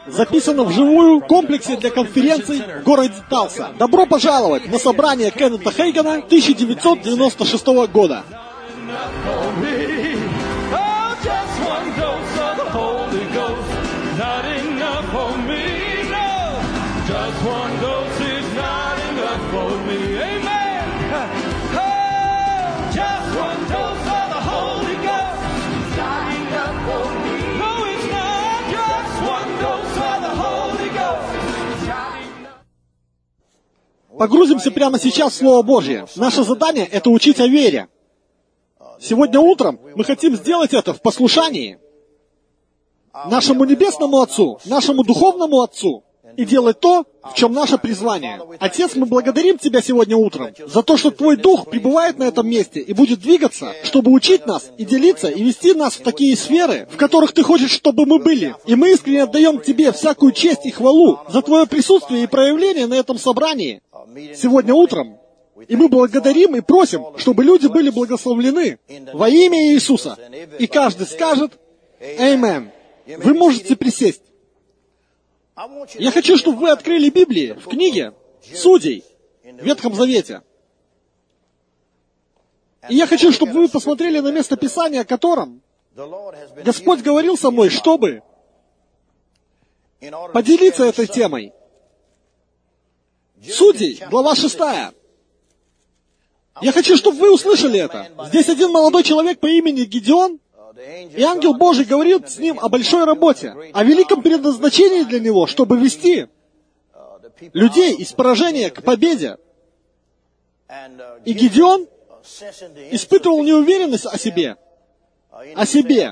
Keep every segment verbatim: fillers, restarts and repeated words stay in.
записано вживую в комплексе для конференций в городе Талса. Добро пожаловать на собрание Кеннета Хейгана тысяча девятьсот девяносто шестого года. Погрузимся прямо сейчас в Слово Божье. Наше задание — это учить о вере. Сегодня утром мы хотим сделать это в послушании нашему Небесному Отцу, нашему Духовному Отцу, и делать то, в чем наше призвание. Отец, мы благодарим Тебя сегодня утром за то, что Твой Дух пребывает на этом месте и будет двигаться, чтобы учить нас и делиться, и вести нас в такие сферы, в которых Ты хочешь, чтобы мы были. И мы искренне отдаем Тебе всякую честь и хвалу за Твое присутствие и проявление на этом собрании сегодня утром. И мы благодарим и просим, чтобы люди были благословлены во имя Иисуса. И каждый скажет «Аминь». Вы можете присесть. Я хочу, чтобы вы открыли Библии в книге Судей в Ветхом Завете. И я хочу, чтобы вы посмотрели на место Писания, о котором Господь говорил со мной, чтобы поделиться этой темой. Судей, глава шестая. Я хочу, чтобы вы услышали это. Здесь один молодой человек по имени Гидеон, и ангел Божий говорит с ним о большой работе, о великом предназначении для него, чтобы вести людей из поражения к победе. И Гидеон испытывал неуверенность о себе, о себе.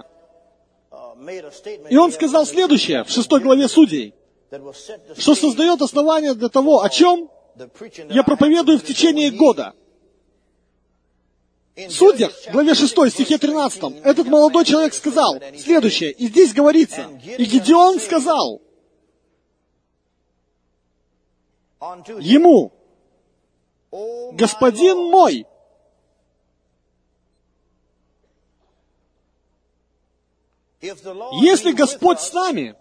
И он сказал следующее в шестой главе Судей, что создает основание для того, о чем я проповедую в течение года. В Судьях, в главе шестой, стихе тринадцатом, этот молодой человек сказал следующее, и здесь говорится, и Гидеон сказал ему: «Господин мой, если Господь с нами,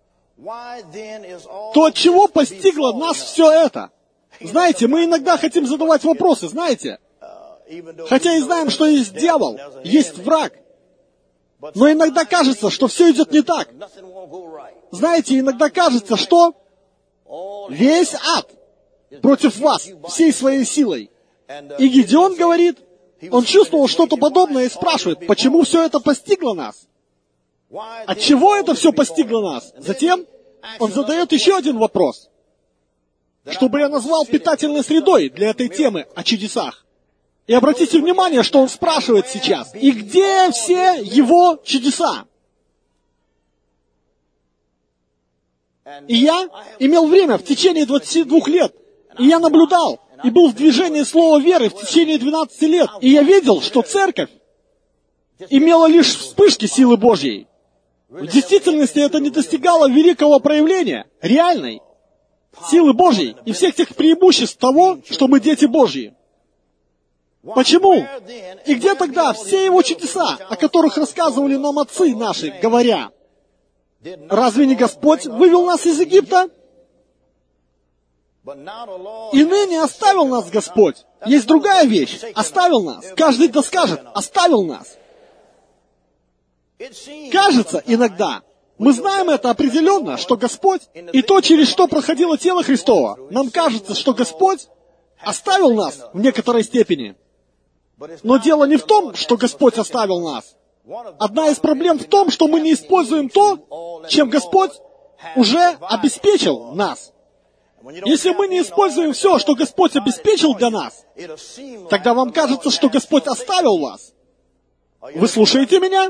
то от чего постигло нас все это?» Знаете, мы иногда хотим задавать вопросы, знаете, хотя и знаем, что есть дьявол, есть враг, но иногда кажется, что все идет не так. Знаете, иногда кажется, что весь ад против вас всей своей силой. И Гидеон говорит, он чувствовал что-то подобное и спрашивает, почему все это постигло нас? От чего это все постигло нас? Затем он задает еще один вопрос, чтобы я назвал питательной средой для этой темы о чудесах. И обратите внимание, что он спрашивает сейчас. И где все его чудеса? И я имел время в течение двадцати двух лет. И я наблюдал, и был в движении слова веры в течение двенадцати лет. И я видел, что церковь имела лишь вспышки силы Божьей. В действительности это не достигало великого проявления, реальной силы Божьей и всех тех преимуществ того, что мы дети Божьи. Почему? И где тогда все его чудеса, о которых рассказывали нам отцы наши, говоря, разве не Господь вывел нас из Египта? И ныне оставил нас Господь. Есть другая вещь. Оставил нас. Каждый да скажет, оставил нас. Кажется иногда, мы знаем это определенно, что Господь, и то, через что проходило тело Христово, нам кажется, что Господь оставил нас в некоторой степени. Но дело не в том, что Господь оставил нас. Одна из проблем в том, что мы не используем то, чем Господь уже обеспечил нас. Если мы не используем все, что Господь обеспечил для нас, тогда вам кажется, что Господь оставил вас. Вы слушаете меня?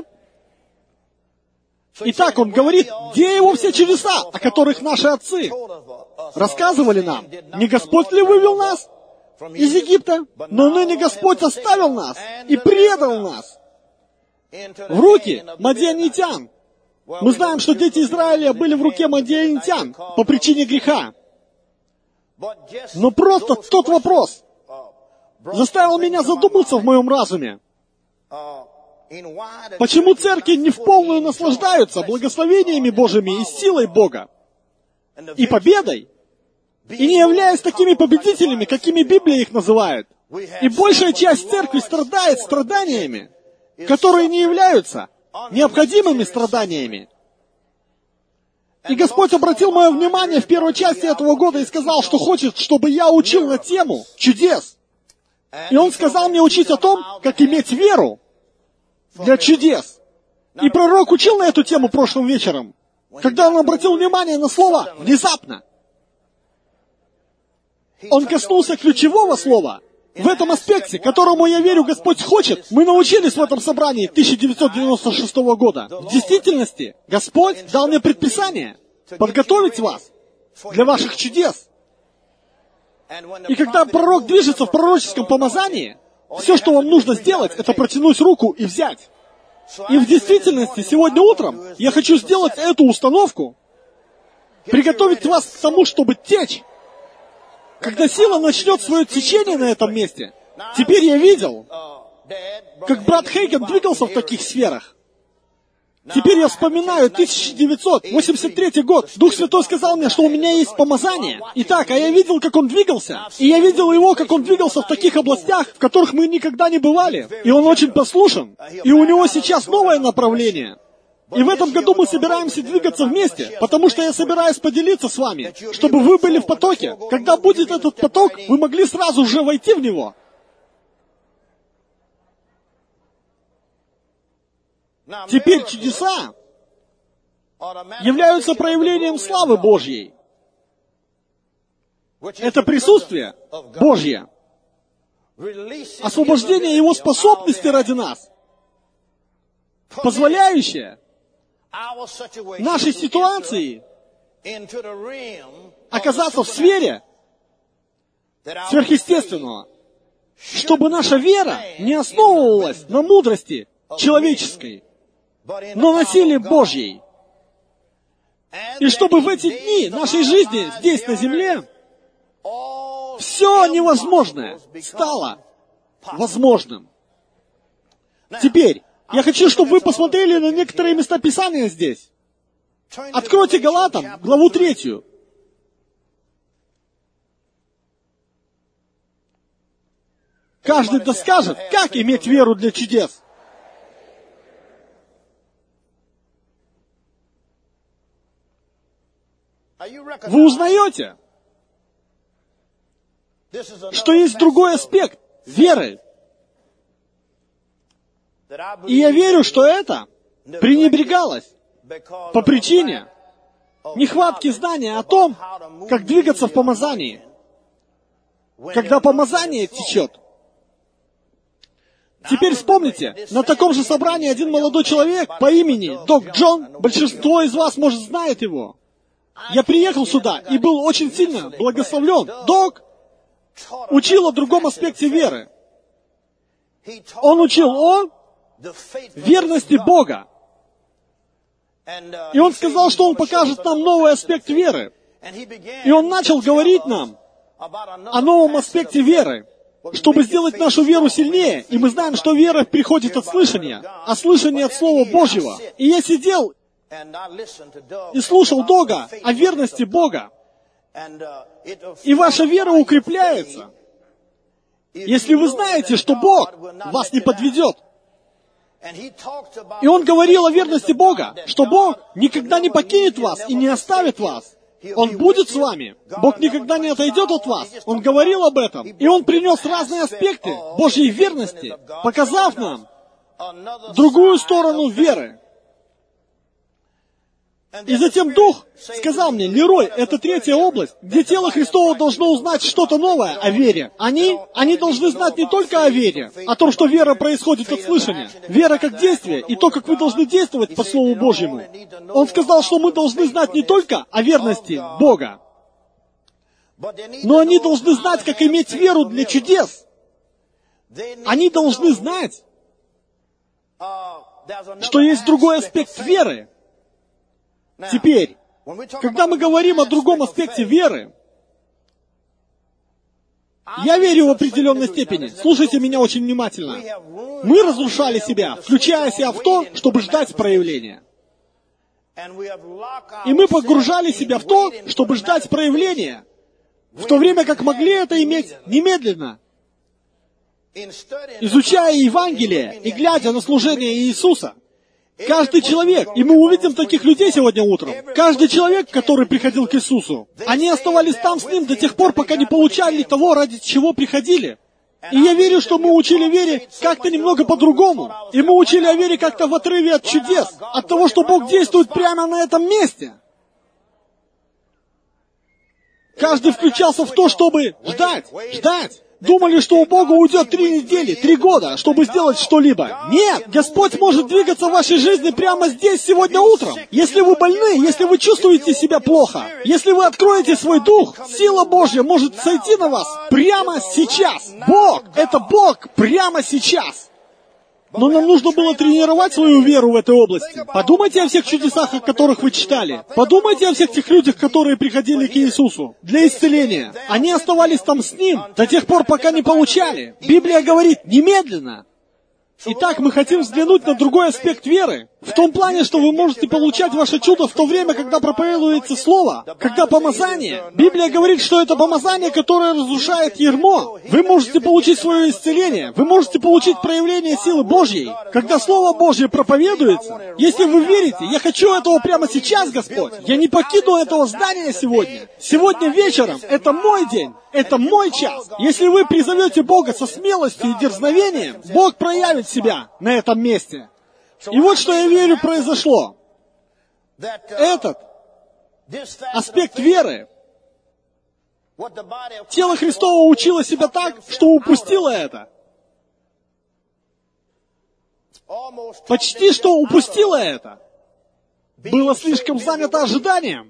Итак, он говорит, где его все чудеса, о которых наши отцы рассказывали нам? Не Господь ли вывел нас из Египта? Но ныне Господь оставил нас и предал нас в руки мадианитян. Мы знаем, что дети Израиля были в руке мадианитян по причине греха. Но просто тот вопрос заставил меня задуматься в моем разуме. Почему церкви не в полную наслаждаются благословениями Божьими и силой Бога? и победой, и не являясь такими победителями, какими Библия их называет. И большая часть церкви страдает страданиями, которые не являются необходимыми страданиями. И Господь обратил мое внимание в первой части этого года и сказал, что хочет, чтобы я учил на тему чудес. И Он сказал мне учить о том, как иметь веру для чудес. И пророк учил на эту тему прошлым вечером, когда он обратил внимание на слово «внезапно». Он коснулся ключевого слова. В этом аспекте, которому, я верю, Господь хочет, мы научились в этом собрании тысяча девятьсот девяносто шестого года. В действительности, Господь дал мне предписание подготовить вас для ваших чудес. И когда пророк движется в пророческом помазании, все, что вам нужно сделать, это протянуть руку и взять. И в действительности, сегодня утром я хочу сделать эту установку, приготовить вас к тому, чтобы течь. Когда сила начнет свое течение на этом месте, теперь я видел, как брат Хейген двигался в таких сферах. Теперь я вспоминаю тысяча девятьсот восемьдесят третий год. Дух Святой сказал мне, что у меня есть помазание. Итак, а я видел, как он двигался. И я видел его, как он двигался в таких областях, в которых мы никогда не бывали. И он очень послушен. И у него сейчас новое направление. И в этом году мы собираемся двигаться вместе, потому что я собираюсь поделиться с вами, чтобы вы были в потоке. Когда будет этот поток, вы могли сразу же войти в него. Теперь чудеса являются проявлением славы Божьей. Это присутствие Божье, освобождение Его способности ради нас, позволяющее нашей ситуации оказаться в сфере сверхъестественного, чтобы наша вера не основывалась на мудрости человеческой, но на силе Божьей. И чтобы в эти дни нашей жизни здесь, на земле, все невозможное стало возможным. Теперь, я хочу, чтобы вы посмотрели на некоторые места Писания здесь. Откройте Галатам, главу третью. Каждый да скажет, как иметь веру для чудес. Вы узнаете, что есть другой аспект веры. И я верю, что это пренебрегалось по причине нехватки знания о том, как двигаться в помазании, когда помазание течет. Теперь вспомните, на таком же собрании один молодой человек по имени Док Джон, большинство из вас, может, знает его. Я приехал сюда и был очень сильно благословлен. Док учил о другом аспекте веры. Он учил о верности Бога. И он сказал, что он покажет нам новый аспект веры. И он начал говорить нам о новом аспекте веры, чтобы сделать нашу веру сильнее. И мы знаем, что вера приходит от слышания, а слышание от Слова Божьего. И я сидел и слушал Дога о верности Бога. И ваша вера укрепляется, если вы знаете, что Бог вас не подведет. И он говорил о верности Бога, что Бог никогда не покинет вас и не оставит вас. Он будет с вами. Бог никогда не отойдет от вас. Он говорил об этом. И он принес разные аспекты Божьей верности, показав нам другую сторону веры. И затем Дух сказал мне: Лерой, это третья область, где тело Христово должно узнать что-то новое о вере. Они, они должны знать не только о вере, о том, что вера происходит от слышания. Вера как действие, и то, как вы должны действовать по Слову Божьему. Он сказал, что мы должны знать не только о верности Бога, но они должны знать, как иметь веру для чудес. Они должны знать, что есть другой аспект веры. Теперь, когда мы говорим о другом аспекте веры, я верю в определенной степени. Слушайте меня очень внимательно. Мы разрушали себя, включая себя в то, чтобы ждать проявления. И мы погружали себя в то, чтобы ждать проявления, в то время как могли это иметь немедленно. Изучая Евангелие и глядя на служение Иисуса, каждый человек, и мы увидим таких людей сегодня утром, каждый человек, который приходил к Иисусу, они оставались там с Ним до тех пор, пока не получали того, ради чего приходили. И я верю, что мы учили вере как-то немного по-другому. И мы учили о вере как-то в отрыве от чудес, от того, что Бог действует прямо на этом месте. Каждый включался в то, чтобы ждать, ждать. Думали, что у Бога уйдет три недели, три года, чтобы сделать что-либо. Нет, Господь может двигаться в вашей жизни прямо здесь, сегодня утром. Если вы больны, если вы чувствуете себя плохо, если вы откроете свой дух, сила Божья может сойти на вас прямо сейчас. Бог, это Бог прямо сейчас. Но нам нужно было тренировать свою веру в этой области. Подумайте о всех чудесах, о которых вы читали. Подумайте о всех тех людях, которые приходили к Иисусу для исцеления. Они оставались там с Ним до тех пор, пока не получали. Библия говорит немедленно. Итак, мы хотим взглянуть на другой аспект веры. В том плане, что вы можете получать ваше чудо в то время, когда проповедуется Слово, когда помазание. Библия говорит, что это помазание, которое разрушает ярмо. Вы можете получить свое исцеление. Вы можете получить проявление силы Божьей. Когда Слово Божье проповедуется, если вы верите, я хочу этого прямо сейчас, Господь. Я не покину этого здания сегодня. Сегодня вечером это мой день. Это мой час. Если вы призовете Бога со смелостью и дерзновением, Бог проявит себя на этом месте. И вот что я верю произошло. Этот аспект веры, тело Христово учило себя так, что упустило это. Почти что упустило это. Было слишком занято ожиданием.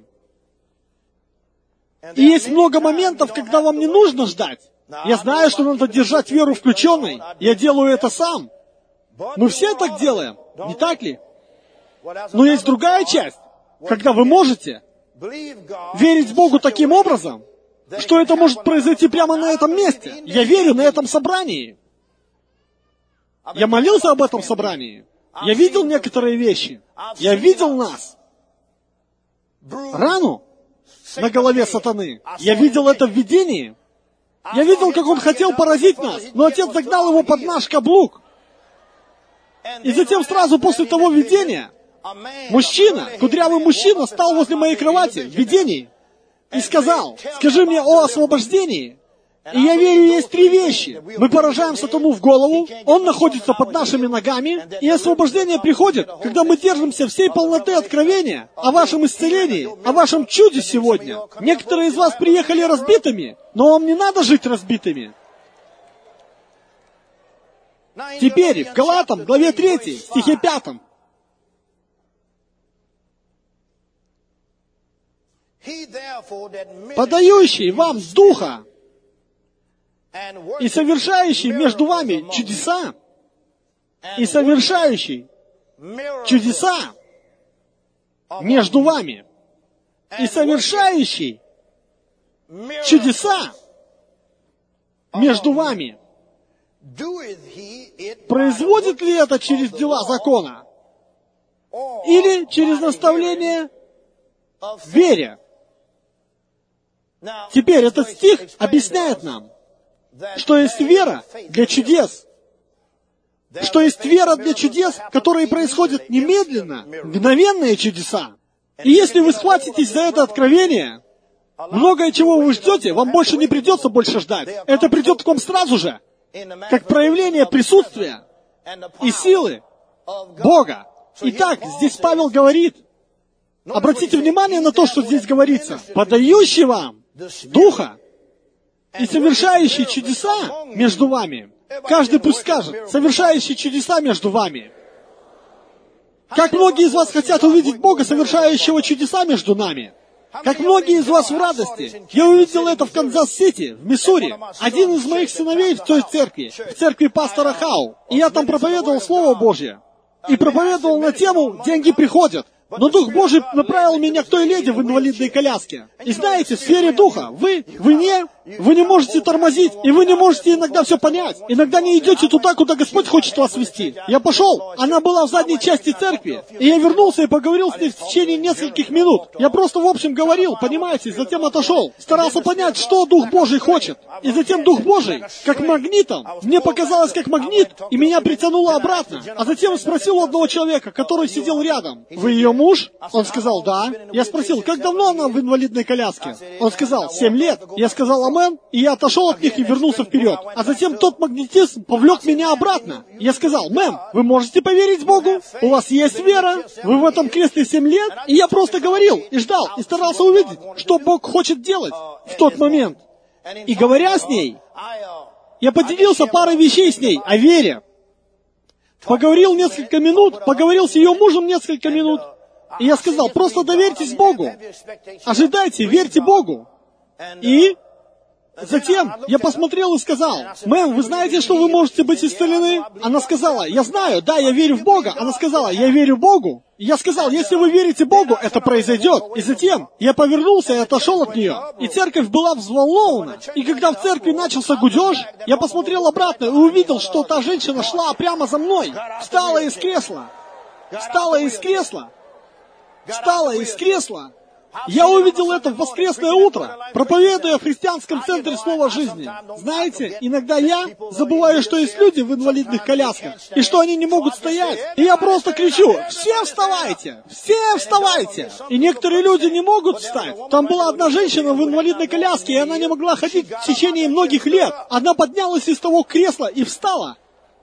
И есть много моментов, когда вам не нужно ждать. Я знаю, что надо держать веру включенной. Я делаю это сам. Мы все так делаем, не так ли? Но есть другая часть, когда вы можете верить Богу таким образом, что это может произойти прямо на этом месте. Я верю на этом собрании. Я молился об этом собрании. Я видел некоторые вещи. Я видел нас. Рану на голове сатаны. Я видел это в видении. Я видел, как он хотел поразить нас, но отец загнал его под наш каблук. И затем сразу после того видения мужчина, кудрявый мужчина, стал возле моей кровати в видении и сказал: «Скажи мне о освобождении». И я верю, есть три вещи. Мы поражаем сатану в голову, он находится под нашими ногами, и освобождение приходит, когда мы держимся всей полноты откровения о вашем исцелении, о вашем чуде сегодня. Некоторые из вас приехали разбитыми, но вам не надо жить разбитыми. Теперь в Галатам, главе третьей, стихе пятом. «Подающий вам Духа и совершающий между вами чудеса, и совершающий чудеса между вами, и совершающий чудеса между вами, производит ли это через дела закона или через наставление в вере?» Теперь этот стих объясняет нам, что есть вера для чудес, что есть вера для чудес, которые происходят немедленно, мгновенные чудеса. И если вы схватитесь за это откровение, многое, чего вы ждете, вам больше не придется больше ждать. Это придет к вам сразу же, как проявление присутствия и силы Бога. Итак, здесь Павел говорит, обратите внимание на то, что здесь говорится, подающий вам Духа и совершающий чудеса между вами. Каждый пусть скажет, совершающий чудеса между вами. Как многие из вас хотят увидеть Бога, совершающего чудеса между нами? Как многие из вас в радости? Я увидел это в Канзас-Сити, в Миссури. Один из моих сыновей в той церкви, в церкви пастора Хау. И я там проповедовал Слово Божье. И проповедовал на тему «Деньги приходят». Но Дух Божий направил меня к той леди в инвалидной коляске. И знаете, в сфере Духа, вы, вы не, Вы не можете тормозить, и вы не можете иногда все понять. Иногда не идете туда, куда Господь хочет вас вести. Я пошел, она была в задней части церкви, и я вернулся и поговорил с ней в течение нескольких минут. Я просто в общем говорил, понимаете, затем отошел. Старался понять, что Дух Божий хочет. И затем Дух Божий, как магнитом, мне показалось как магнит, и меня притянуло обратно. А затем спросил у одного человека, который сидел рядом: «Вы ее муж?» Он сказал: «Да». Я спросил: «Как давно она в инвалидной коляске?» Он сказал: «Семь лет». Я сказал: «Амен», и я отошел от них и вернулся вперед. А затем тот магнетизм повлек меня обратно. Я сказал: «Мэм, вы можете поверить Богу? У вас есть вера? Вы в этом кресле семь лет?» И я просто говорил, и ждал, и старался увидеть, что Бог хочет делать в тот момент. И говоря с ней, я поделился парой вещей с ней о вере. Поговорил несколько минут, поговорил с ее мужем несколько минут. И я сказал: просто доверьтесь Богу. Ожидайте, верьте Богу. И затем я посмотрел и сказал: «Мэм, вы знаете, что вы можете быть исцелены?» Она сказала: «Я знаю, да, я верю в Бога». Она сказала: «Я верю Богу». И я сказал: «Если вы верите Богу, это произойдет». И затем я повернулся и отошел от нее. И церковь была взволнована. И когда в церкви начался гудеж, я посмотрел обратно и увидел, что та женщина шла прямо за мной. Встала из кресла. Встала из кресла. Встала из кресла. Я увидел это в воскресное утро, проповедуя в христианском центре Слова Жизни. Знаете, иногда я забываю, что есть люди в инвалидных колясках, и что они не могут стоять. И я просто кричу: «Все вставайте! Все вставайте!» И некоторые люди не могут встать. Там была одна женщина в инвалидной коляске, и она не могла ходить в течение многих лет. Она поднялась из того кресла и встала.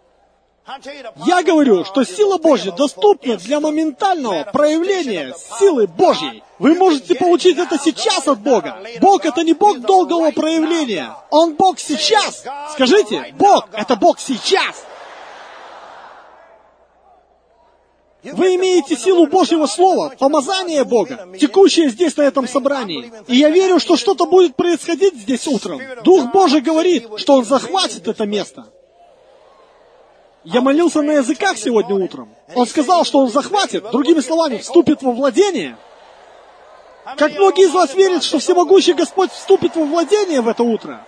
Я говорю, что сила Божья доступна для моментального проявления силы Божьей. Вы можете получить это сейчас от Бога. Бог — это не Бог долгого проявления. Он Бог сейчас. Скажите: Бог — это Бог сейчас. Вы имеете силу Божьего Слова, помазание Бога, текущее здесь, на этом собрании. И я верю, что что-то будет происходить здесь утром. Дух Божий говорит, что Он захватит это место. Я молился на языках сегодня утром. Он сказал, что Он захватит, другими словами, вступит во владение. Как многие из вас верят, что всемогущий Господь вступит во владение в это утро?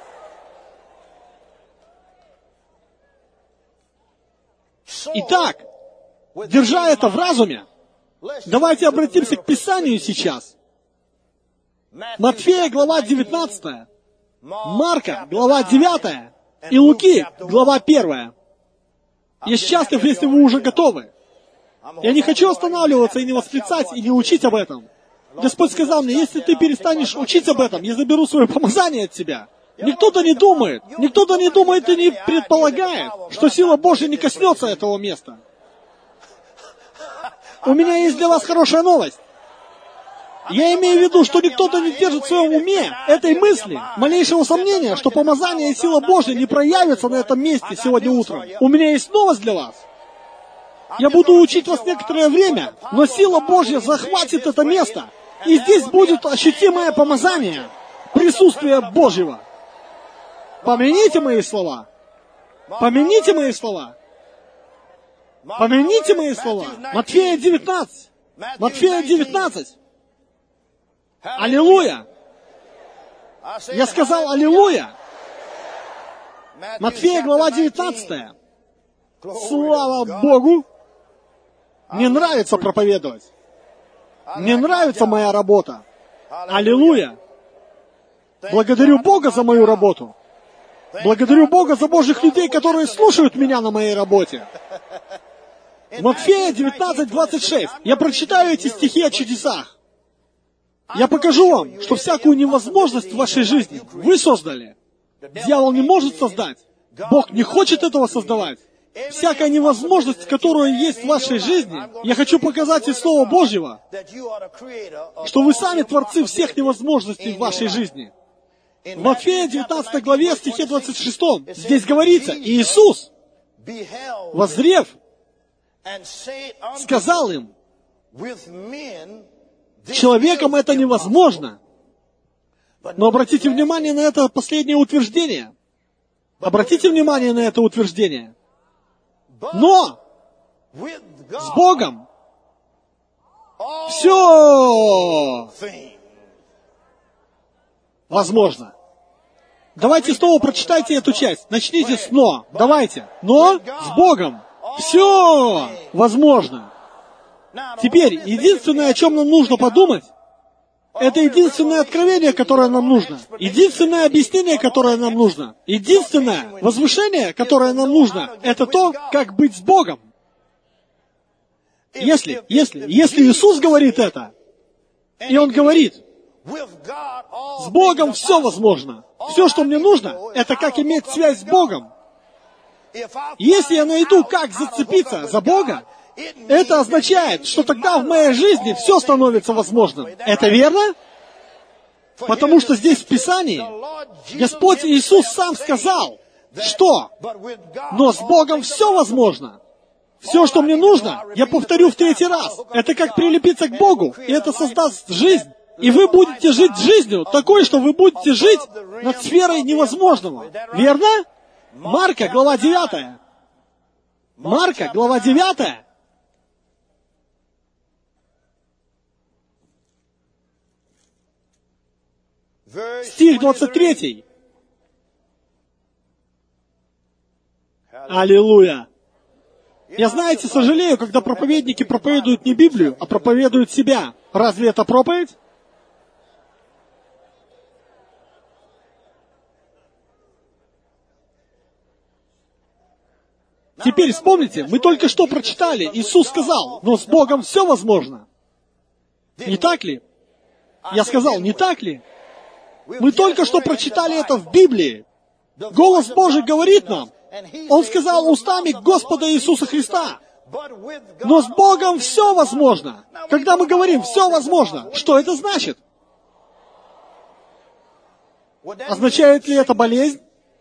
Итак, держа это в разуме, давайте обратимся к Писанию сейчас. Матфея, глава девятнадцатая, Марка, глава девятая, и Луки, глава первая. Я счастлив, если вы уже готовы. Я не хочу останавливаться и не восклицать, и не учить об этом. Господь сказал мне: если ты перестанешь учить об этом, я заберу свое помазание от тебя. Никто-то не думает, никто-то не думает и не предполагает, что сила Божья не коснется этого места. У меня есть для вас хорошая новость. Я имею в виду, что никто-то не держит в своем уме этой мысли, малейшего сомнения, что помазание и сила Божья не проявятся на этом месте сегодня утром. У меня есть новость для вас. Я буду учить вас некоторое время, но сила Божья захватит это место, и здесь будет ощутимое помазание, присутствие Божьего. Помяните мои слова. Помяните мои слова. Помяните мои слова. Матфея девятнадцать. Матфея девятнадцать. Аллилуйя! Я сказал аллилуйя! Матфея, глава девятнадцатая. Слава Богу! Мне нравится проповедовать. Мне нравится моя работа. Аллилуйя! Благодарю Бога за мою работу. Благодарю Бога за Божьих людей, которые слушают меня на моей работе. Матфея девятнадцать, двадцать шесть. Я прочитаю эти стихи о чудесах. Я покажу вам, что всякую невозможность в вашей жизни вы создали. Дьявол не может создать. Бог не хочет этого создавать. Всякая невозможность, которая есть в вашей жизни, я хочу показать из Слова Божьего, что вы сами творцы всех невозможностей в вашей жизни. В Матфея девятнадцатой главе, стихе двадцать шестом, здесь говорится: Иисус, воззрев, сказал им: человеком это невозможно. Но обратите внимание на это последнее утверждение. Обратите внимание на это утверждение. Но с Богом все возможно. Давайте снова прочитайте эту часть. Начните с «но». Давайте. Но с Богом все возможно. Теперь, единственное, о чем нам нужно подумать, это единственное откровение, которое нам нужно. Единственное объяснение, которое нам нужно. Единственное возвышение, которое нам нужно, это то, как быть с Богом. Если, если, если Иисус говорит это, и Он говорит, с Богом все возможно. Все, что мне нужно, это как иметь связь с Богом. Если я найду, как зацепиться за Бога, это означает, что тогда в моей жизни все становится возможным. Это верно? Потому что здесь в Писании Господь Иисус сам сказал, что «но с Богом все возможно». Все, что мне нужно, я повторю в третий раз, это как прилепиться к Богу, и это создаст жизнь. И вы будете жить жизнью такой, что вы будете жить над сферой невозможного. Верно? Марка, глава девятая. Марка, глава девятая. Стих двадцать третий. Аллилуйя! Я, знаете, сожалею, когда проповедники проповедуют не Библию, а проповедуют себя. Разве это проповедь? Теперь вспомните, мы только что прочитали, Иисус сказал, но с Богом все возможно. Не так ли? Я сказал, не так ли? Мы только что прочитали это в Библии. Голос Божий говорит нам. Он сказал устами Господа Иисуса Христа. Но с Богом все возможно. Когда мы говорим «все возможно», что это значит? Означает ли это болезнь?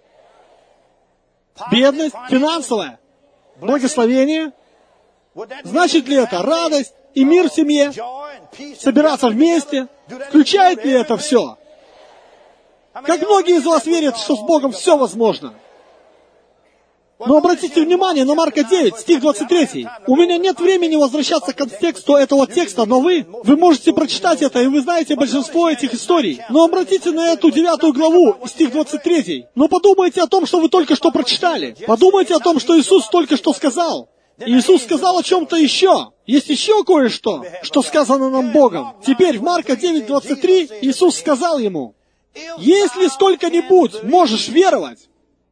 Бедность? Финансовая? Благословение? Значит ли это радость и мир в семье? Собираться вместе? Включает ли это все? Как многие из вас верят, что с Богом все возможно? Но обратите внимание на Марка девять, стих двадцать три. У меня нет времени возвращаться к контексту этого текста, но вы, вы можете прочитать это, и вы знаете большинство этих историй. Но обратите на эту девятую главу, стих двадцать три. Но подумайте о том, что вы только что прочитали. Подумайте о том, что Иисус только что сказал. И Иисус сказал о чем-то еще. Есть еще кое-что, что сказано нам Богом. Теперь в Марка девять, двадцать три Иисус сказал ему, «Если сколько-нибудь можешь веровать,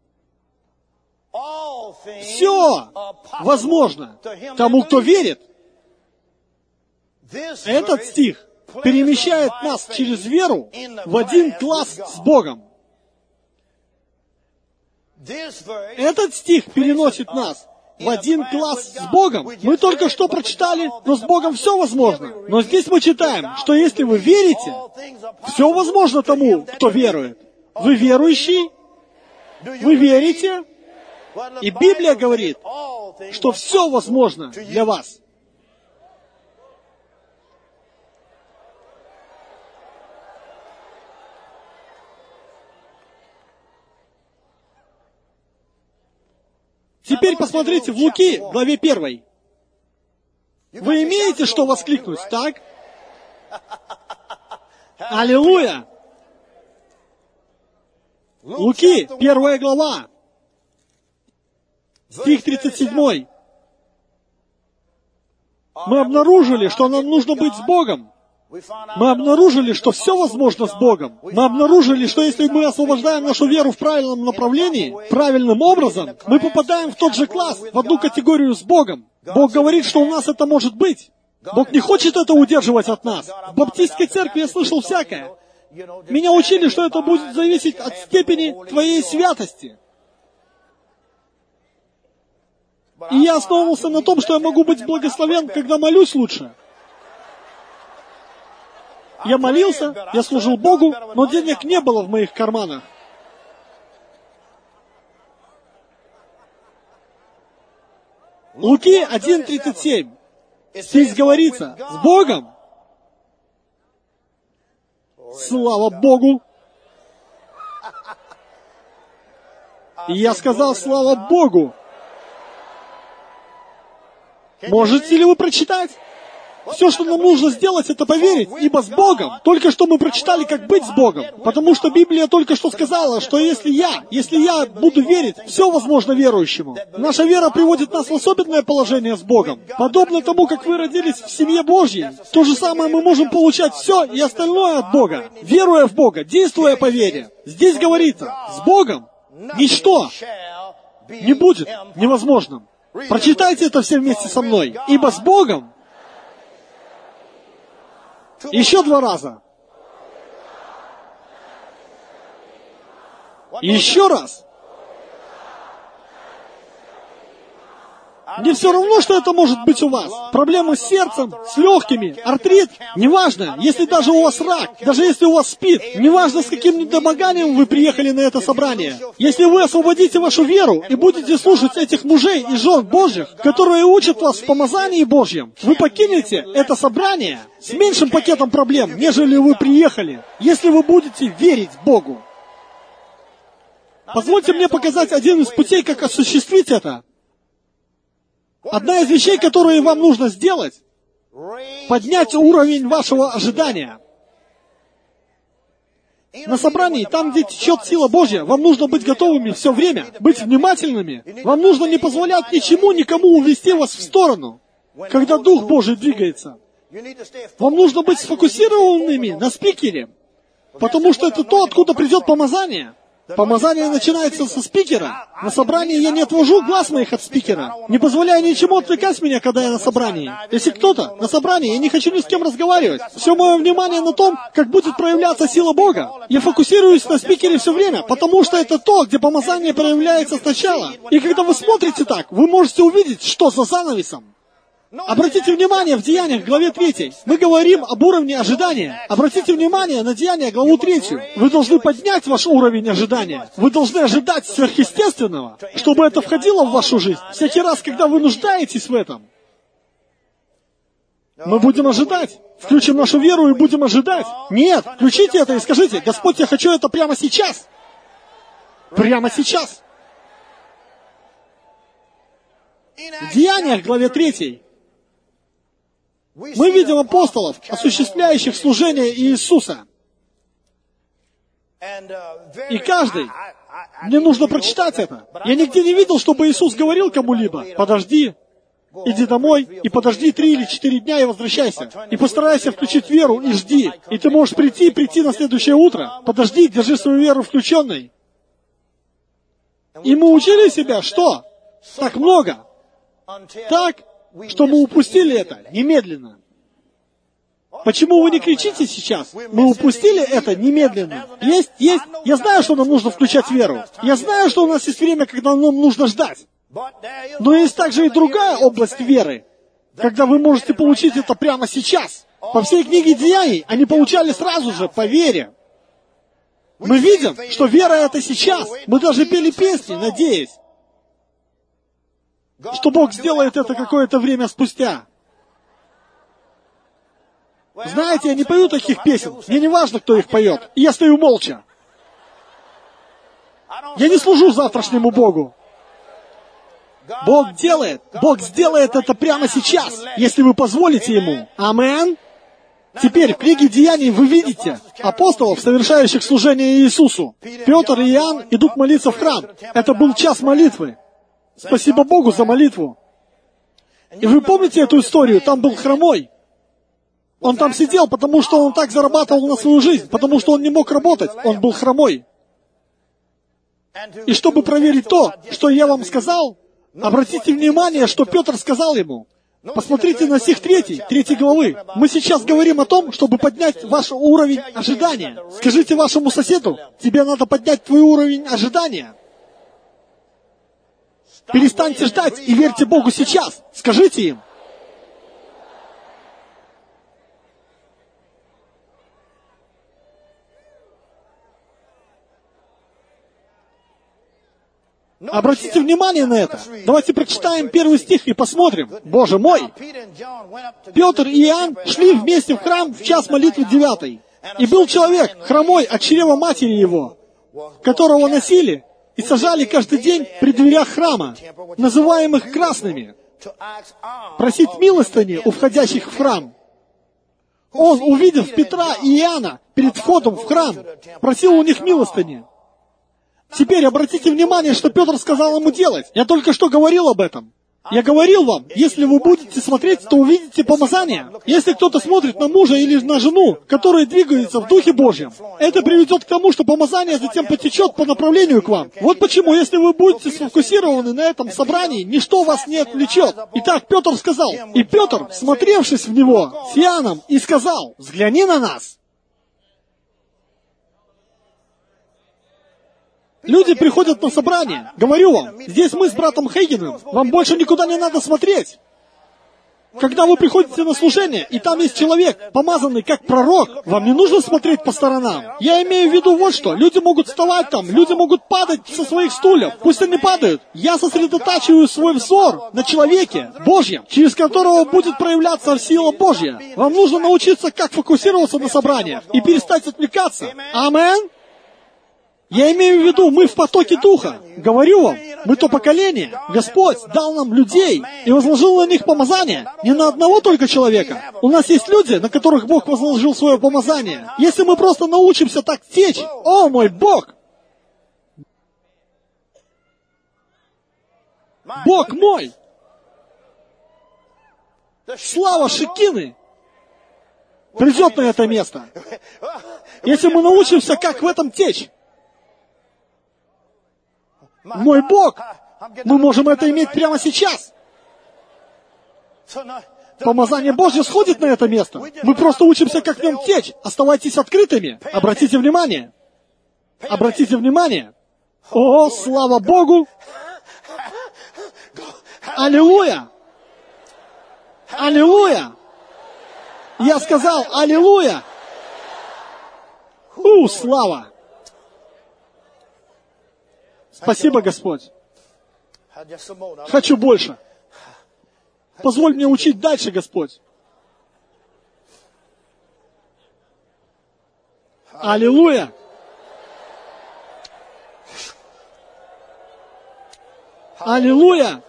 все возможно тому, кто верит». Этот стих перемещает нас через веру в один класс с Богом. Этот стих переносит нас в один класс с Богом. Мы только что прочитали, но с Богом все возможно. Но здесь мы читаем, что если вы верите, все возможно тому, кто верует. Вы верующий? Вы верите? И Библия говорит, что все возможно для вас. Теперь посмотрите в Луки, главе первой. Вы имеете что воскликнуть, так? Аллилуйя! Луки, первая глава. Стих тридцать семь. Мы обнаружили, что нам нужно быть с Богом. Мы обнаружили, что все возможно с Богом. Мы обнаружили, что если мы освобождаем нашу веру в правильном направлении, правильным образом, мы попадаем в тот же класс, в одну категорию с Богом. Бог говорит, что у нас это может быть. Бог не хочет это удерживать от нас. В баптистской церкви я слышал всякое. Меня учили, что это будет зависеть от степени твоей святости. И я основывался на том, что я могу быть благословен, когда молюсь лучше. Я молился, я служил Богу, но денег не было в моих карманах. Луки один тридцать семь. Здесь говорится, с Богом. Слава Богу. И я сказал, слава Богу. Можете ли вы прочитать? Все, что нам нужно сделать, это поверить, ибо с Богом. Только что мы прочитали, как быть с Богом. Потому что Библия только что сказала, что если я, если я буду верить, все возможно верующему. Наша вера приводит нас в особенное положение с Богом. Подобно тому, как вы родились в семье Божьей, то же самое мы можем получать все и остальное от Бога, веруя в Бога, действуя по вере. Здесь говорится, с Богом ничто не будет невозможным. Прочитайте это все вместе со мной. Ибо с Богом... Еще два раза. Еще раз. Мне все равно, что это может быть у вас. Проблемы с сердцем, с легкими, артрит. Неважно, если даже у вас рак, даже если у вас СПИД, неважно, с каким недомоганием вы приехали на это собрание. Если вы освободите вашу веру и будете слушать этих мужей и жен Божьих, которые учат вас в помазании Божьем, вы покинете это собрание с меньшим пакетом проблем, нежели вы приехали, если вы будете верить Богу. Позвольте мне показать один из путей, как осуществить это. Одна из вещей, которые вам нужно сделать, поднять уровень вашего ожидания. На собрании, там, где течет сила Божья, вам нужно быть готовыми все время, быть внимательными. Вам нужно не позволять ничему, никому увести вас в сторону, когда Дух Божий двигается. Вам нужно быть сфокусированными на спикере, потому что это то, откуда придет помазание. Помазание начинается со спикера. На собрании я не отвожу глаз моих от спикера, не позволяя ничему отвлекать меня, когда я на собрании. Если кто-то на собрании, я не хочу ни с кем разговаривать. Все мое внимание на том, как будет проявляться сила Бога. Я фокусируюсь на спикере все время, потому что это то, где помазание проявляется сначала. И когда вы смотрите так, вы можете увидеть, что за занавесом. Обратите внимание, в Деяниях, главе третьей, мы говорим об уровне ожидания. Обратите внимание на Деяния, главу третью. Вы должны поднять ваш уровень ожидания. Вы должны ожидать сверхъестественного, чтобы это входило в вашу жизнь. Всякий раз, когда вы нуждаетесь в этом, мы будем ожидать. Включим нашу веру и будем ожидать. Нет, включите это и скажите: Господь, я хочу это прямо сейчас. Прямо сейчас. В Деяниях, главе третьей, мы видим апостолов, осуществляющих служение Иисуса. И каждый, мне нужно прочитать это. Я нигде не видел, чтобы Иисус говорил кому-либо: подожди, иди домой, и подожди три или четыре дня и возвращайся. И постарайся включить веру и жди. И ты можешь прийти и прийти на следующее утро. Подожди, держи свою веру включенной. И мы учили себя, что? Так много. Так, что мы упустили это немедленно. Почему вы не кричите сейчас? Мы упустили это немедленно. Есть, есть. Я знаю, что нам нужно включать веру. Я знаю, что у нас есть время, когда нам нужно ждать. Но есть также и другая область веры, когда вы можете получить это прямо сейчас. По всей книге Деяний они получали сразу же, по вере. Мы видим, что вера — это сейчас. Мы даже пели песни, надеясь, что Бог сделает это какое-то время спустя. Знаете, я не пою таких песен. Мне не важно, кто их поет. И я стою молча. Я не служу завтрашнему Богу. Бог делает. Бог сделает это прямо сейчас, если вы позволите Ему. Амен. Теперь в книге Деяний вы видите апостолов, совершающих служение Иисусу. Петр и Иоанн идут молиться в храм. Это был час молитвы. Спасибо Богу за молитву. И вы помните эту историю? Там был хромой. Он там сидел, потому что он так зарабатывал на свою жизнь, потому что он не мог работать. Он был хромой. И чтобы проверить то, что я вам сказал, обратите внимание, что Петр сказал ему. Посмотрите на стих третий, третьей главы. Мы сейчас говорим о том, чтобы поднять ваш уровень ожидания. Скажите вашему соседу: тебе надо поднять твой уровень ожидания. Перестаньте ждать и верьте Богу сейчас. Скажите им. Обратите внимание на это. Давайте прочитаем первый стих и посмотрим. Боже мой! Петр и Иоанн шли вместе в храм в час молитвы девятой. И был человек, хромой от чрева матери его, которого носили и сажали каждый день при дверях храма, называемых красными, просить милостыни у входящих в храм. Он, увидев Петра и Иоанна перед входом в храм, просил у них милостыни. Теперь обратите внимание, что Петр сказал ему делать. Я только что говорил об этом. Я говорил вам, если вы будете смотреть, то увидите помазание. Если кто-то смотрит на мужа или на жену, которые двигаются в Духе Божьем, это приведет к тому, что помазание затем потечет по направлению к вам. Вот почему, если вы будете сфокусированы на этом собрании, ничто вас не отвлечет. Итак, Петр сказал, и Петр, смотревшись в него с Иоанном, и сказал, взгляни на нас. Люди приходят на собрание. Говорю вам, здесь мы с братом Хейгеном. Вам больше никуда не надо смотреть. Когда вы приходите на служение, и там есть человек, помазанный как пророк, вам не нужно смотреть по сторонам. Я имею в виду вот что. Люди могут вставать там, люди могут падать со своих стульев. Пусть они падают. Я сосредотачиваю свой взор на человеке Божьем, через которого будет проявляться сила Божья. Вам нужно научиться, как фокусироваться на собраниях и перестать отвлекаться. Аминь. Я имею в виду, мы в потоке Духа. Говорю вам, мы то поколение. Господь дал нам людей и возложил на них помазание. Не на одного только человека. У нас есть люди, на которых Бог возложил свое помазание. Если мы просто научимся так течь, о мой Бог! Бог мой! Слава Шекины придет на это место. Если мы научимся, как в этом течь, мой Бог, мы можем это иметь прямо сейчас. Помазание Божье сходит на это место. Мы просто учимся, как в нем течь. Оставайтесь открытыми. Обратите внимание. Обратите внимание. О, слава Богу! Аллилуйя! Аллилуйя! Я сказал аллилуйя! У, слава! Спасибо, Господь. Хочу больше. Позволь мне учить дальше, Господь. Аллилуйя! Аллилуйя!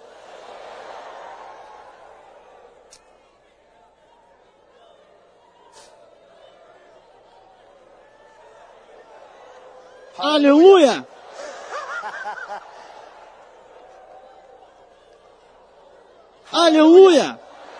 Аллилуйя! Аллилуйя!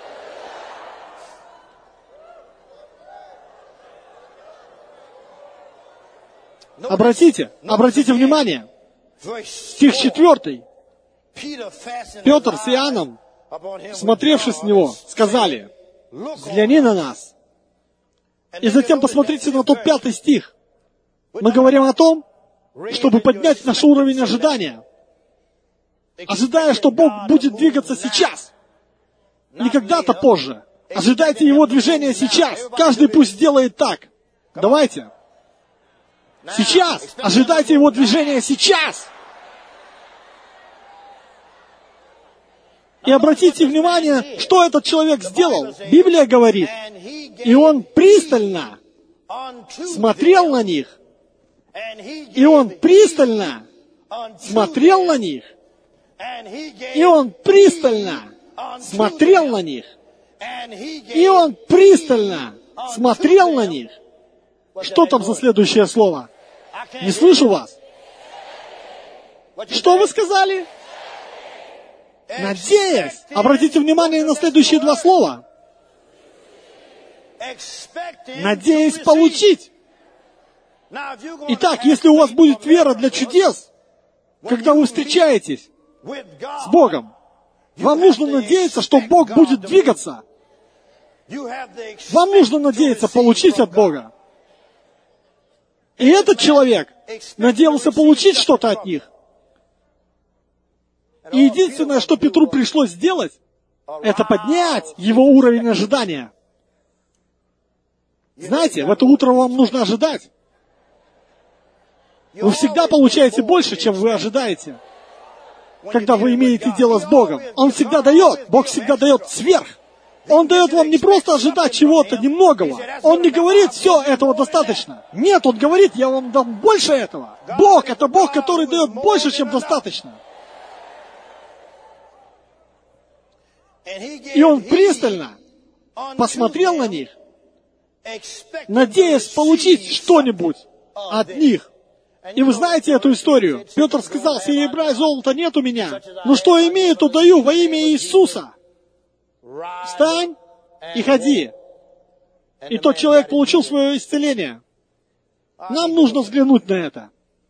Обратите, обратите внимание. Стих четвертый. Петр с Иоанном, смотревшись с него, сказали, взгляни на нас. И затем посмотрите на тот пятый стих. Мы говорим о том, чтобы поднять наш уровень ожидания, ожидая, что Бог будет двигаться сейчас. Не когда-то позже. Ожидайте Его движения сейчас. Каждый пусть сделает так. Давайте. Сейчас. Ожидайте Его движения сейчас. И обратите внимание, что этот человек сделал. Библия говорит, и он пристально смотрел на них. И он пристально смотрел на них. И он пристально смотрел на них. И он пристально смотрел на них. Что там за следующее слово? Не слышу вас. Что вы сказали? Надеясь. Обратите внимание на следующие два слова. Надеясь получить. Итак, если у вас будет вера для чудес, когда вы встречаетесь с Богом, вам нужно надеяться, что Бог будет двигаться. Вам нужно надеяться получить от Бога. И этот человек надеялся получить что-то от них. И единственное, что Петру пришлось сделать, это поднять его уровень ожидания. Знаете, в это утро вам нужно ожидать. Вы всегда получаете больше, чем вы ожидаете. Когда вы имеете дело с Богом. Он всегда дает. Бог всегда дает сверх. Он дает вам не просто ожидать чего-то немногого. Он не говорит, все, этого достаточно. Нет, Он говорит, я вам дам больше этого. Бог — это Бог, который дает больше, чем достаточно. И Он пристально посмотрел на них надеясь получить что-нибудь от них. И вы знаете эту историю. Петр сказал: серебра и золота нет у меня, но что имею, то даю во имя Иисуса. Встань и ходи. И тот человек получил свое исцеление. Нам нужно взглянуть на это.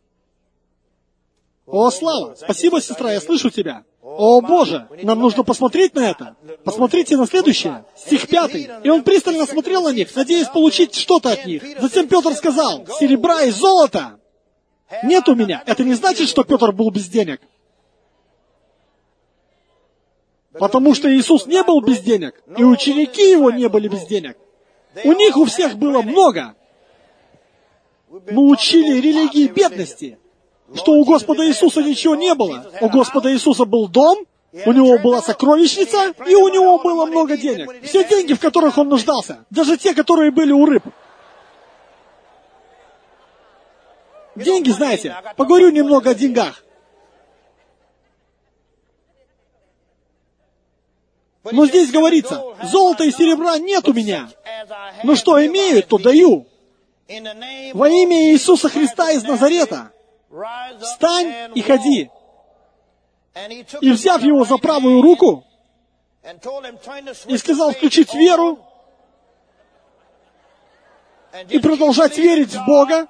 О, Слава, спасибо, сестра, я слышу тебя. О, Боже, нам нужно посмотреть на это. Посмотрите на следующее. Стих пятый. И он пристально смотрел на них, надеясь получить что-то от них. Затем Петр сказал: серебра и золота нет у меня. Это не значит, что Петр был без денег. Потому что Иисус не был без денег, и ученики его не были без денег. У них у всех было много. Мы учили религии бедности, что у Господа Иисуса ничего не было. У Господа Иисуса был дом, у Него была сокровищница, и у Него было много денег. Все деньги, в которых Он нуждался, даже те, которые были у рыб. Деньги, знаете, поговорю немного о деньгах. Но здесь говорится: золота и серебра нет у меня, но что имею, то даю. Во имя Иисуса Христа из Назарета встань и ходи. И, взяв его за правую руку, и сказал включить веру и продолжать верить в Бога,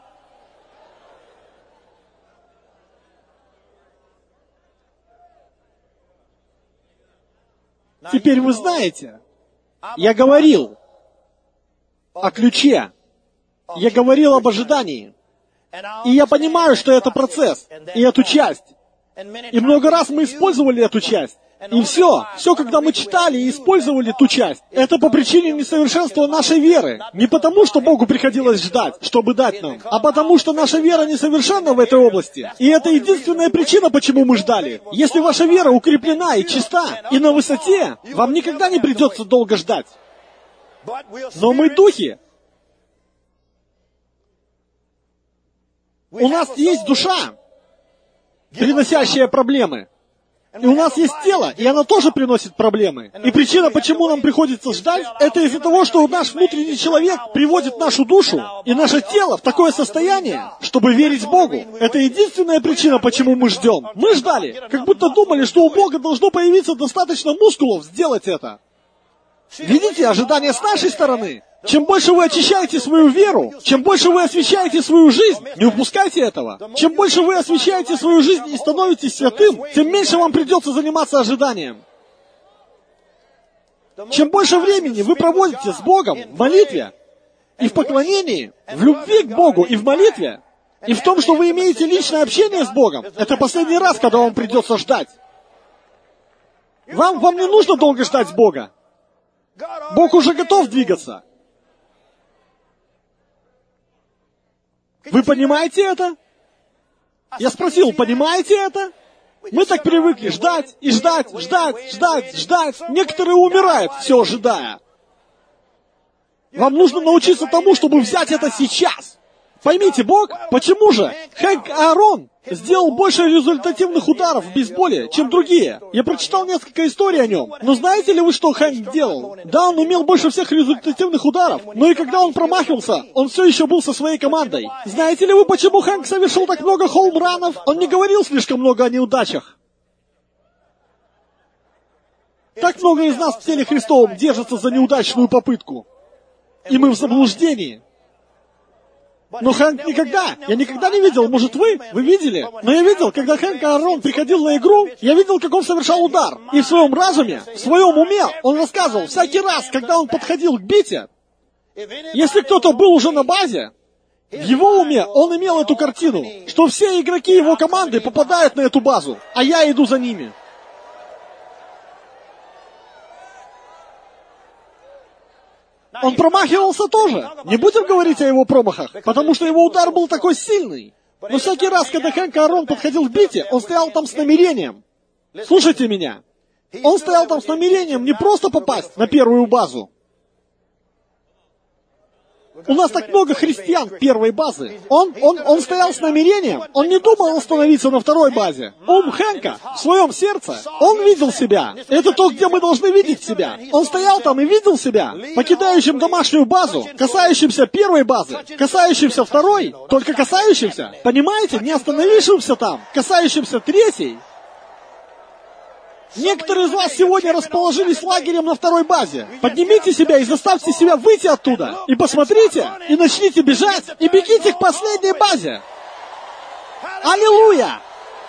теперь вы знаете, я говорил о ключе, я говорил об ожидании, и я понимаю, что это процесс, и эту часть. И много раз мы использовали эту часть. И все, все, когда мы читали и использовали ту часть, это по причине несовершенства нашей веры. Не потому, что Богу приходилось ждать, чтобы дать нам, а потому, что наша вера несовершенна в этой области. И это единственная причина, почему мы ждали. Если ваша вера укреплена и чиста, и на высоте, вам никогда не придется долго ждать. Но мы духи. У нас есть душа, приносящая проблемы. И у нас есть тело, и оно тоже приносит проблемы. И причина, почему нам приходится ждать, это из-за того, что наш внутренний человек приводит нашу душу и наше тело в такое состояние, чтобы верить Богу. Это единственная причина, почему мы ждем. Мы ждали, как будто думали, что у Бога должно появиться достаточно мускулов сделать это. Видите, ожидание с нашей стороны. Чем больше вы очищаете свою веру, чем больше вы освящаете свою жизнь, не упускайте этого. Чем больше вы освящаете свою жизнь и становитесь святым, тем меньше вам придется заниматься ожиданием. Чем больше времени вы проводите с Богом в молитве и в поклонении, в любви к Богу и в молитве, и в том, что вы имеете личное общение с Богом, это последний раз, когда вам придется ждать. Вам, вам не нужно долго ждать Бога. Бог уже готов двигаться. Вы понимаете это? Я спросил, понимаете это? Мы так привыкли ждать и ждать, ждать, ждать, ждать. Некоторые умирают, все ожидая. Вам нужно научиться тому, чтобы взять это сейчас. Поймите, Бог, почему же Хэнк Аарон сделал больше результативных ударов в бейсболе, чем другие? Я прочитал несколько историй о нем. Но знаете ли вы, что Хэнк делал? Да, он умел больше всех результативных ударов, но и когда он промахивался, он все еще был со своей командой. Знаете ли вы, почему Хэнк совершил так много хоум-ранов? Он не говорил слишком много о неудачах. Так много из нас в теле Христовом держатся за неудачную попытку. И мы в заблуждении. Но Хэнк никогда, я никогда не видел, может вы, вы видели? Но я видел, когда Хэнк Аарон приходил на игру, я видел, как он совершал удар. И в своем разуме, в своем уме, он рассказывал, всякий раз, когда он подходил к бите, если кто-то был уже на базе, в его уме он имел эту картину, что все игроки его команды попадают на эту базу, а я иду за ними. Он промахивался тоже. Не будем говорить о его промахах, потому что его удар был такой сильный. Но всякий раз, когда Хэнк Аарон подходил к бите, он стоял там с намерением. Слушайте меня. Он стоял там с намерением не просто попасть на первую базу, У нас так много христиан первой базы. Он, он, он стоял с намерением. Он не думал остановиться на второй базе. Ум Хэнка в своем сердце. Он видел себя. Это то, где мы должны видеть себя. Он стоял там и видел себя, покидающим домашнюю базу, касающимся первой базы, касающимся второй, только касающимся. Понимаете? Не остановившимся там, касающимся третьей. Некоторые из вас сегодня расположились лагерем на второй базе. Поднимите себя и заставьте себя выйти оттуда. И посмотрите, и начните бежать, и бегите к последней базе. Аллилуйя!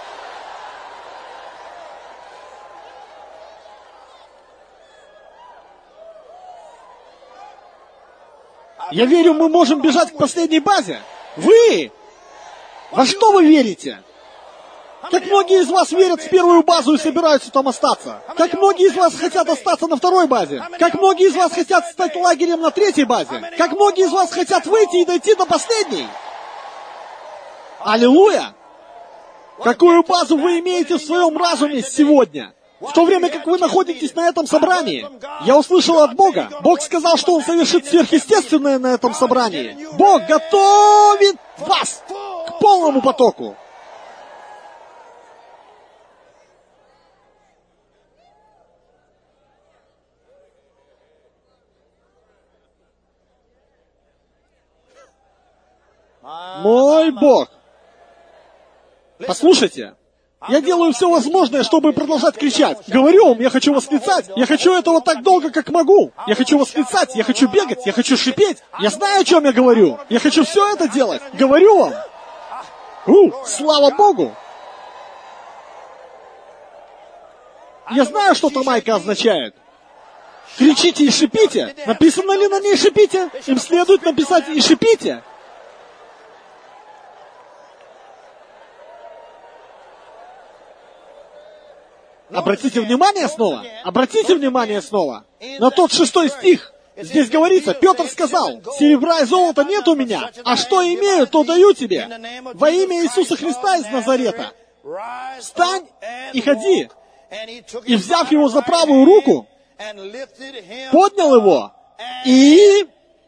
Я верю, мы можем бежать к последней базе. Вы? Во что вы верите? Как многие из вас верят в первую базу и собираются там остаться? Как многие из вас хотят остаться на второй базе? Как многие из вас хотят стать лагерем на третьей базе? Как многие из вас хотят выйти и дойти до последней? Аллилуйя! Какую базу вы имеете в своем разуме сегодня? В то время, как вы находитесь на этом собрании, я услышал от Бога. Бог сказал, что Он совершит сверхъестественное на этом собрании. Бог готовит вас к полному потоку. Мой Бог! Послушайте, я делаю все возможное, чтобы продолжать кричать. Говорю вам, я хочу восклицать. Я хочу этого так долго, как могу. Я хочу восклицать, я хочу бегать, я хочу шипеть. Я знаю, о чем я говорю. Я хочу все это делать. Говорю вам. У, слава Богу! Я знаю, что эта майка означает. Кричите и шипите. Написано ли на ней шипите? Им следует написать и шипите. Обратите внимание снова, обратите внимание снова на тот шестой стих. Здесь говорится, Петр сказал, «Серебра и золота нет у меня, а что имею, то даю тебе. Во имя Иисуса Христа из Назарета. Встань и ходи». И, взяв его за правую руку, поднял его и...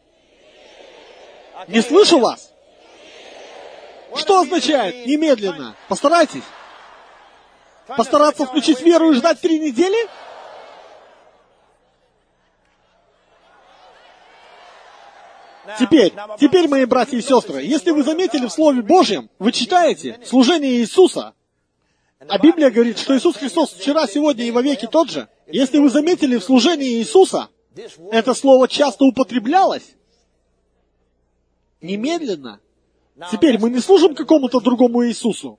Не слышу вас. Что означает немедленно? Постарайтесь. Постараться включить веру и ждать три недели? Теперь, теперь, мои братья и сестры, если вы заметили в Слове Божьем, вы читаете служение Иисуса, а Библия говорит, что Иисус Христос вчера, сегодня и вовеки тот же. Если вы заметили в служении Иисуса, это слово часто употреблялось немедленно. Теперь мы не служим какому-то другому Иисусу.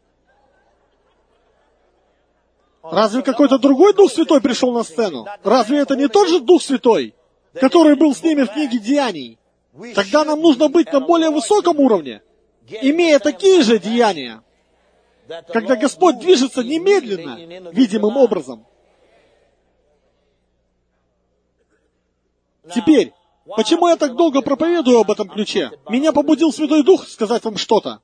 Разве какой-то другой Дух Святой пришел на сцену? Разве это не тот же Дух Святой, который был с ними в книге Деяний? Тогда нам нужно быть на более высоком уровне, имея такие же деяния, когда Господь движется немедленно, видимым образом. Теперь, почему я так долго проповедую об этом ключе? Меня побудил Святой Дух сказать вам что-то.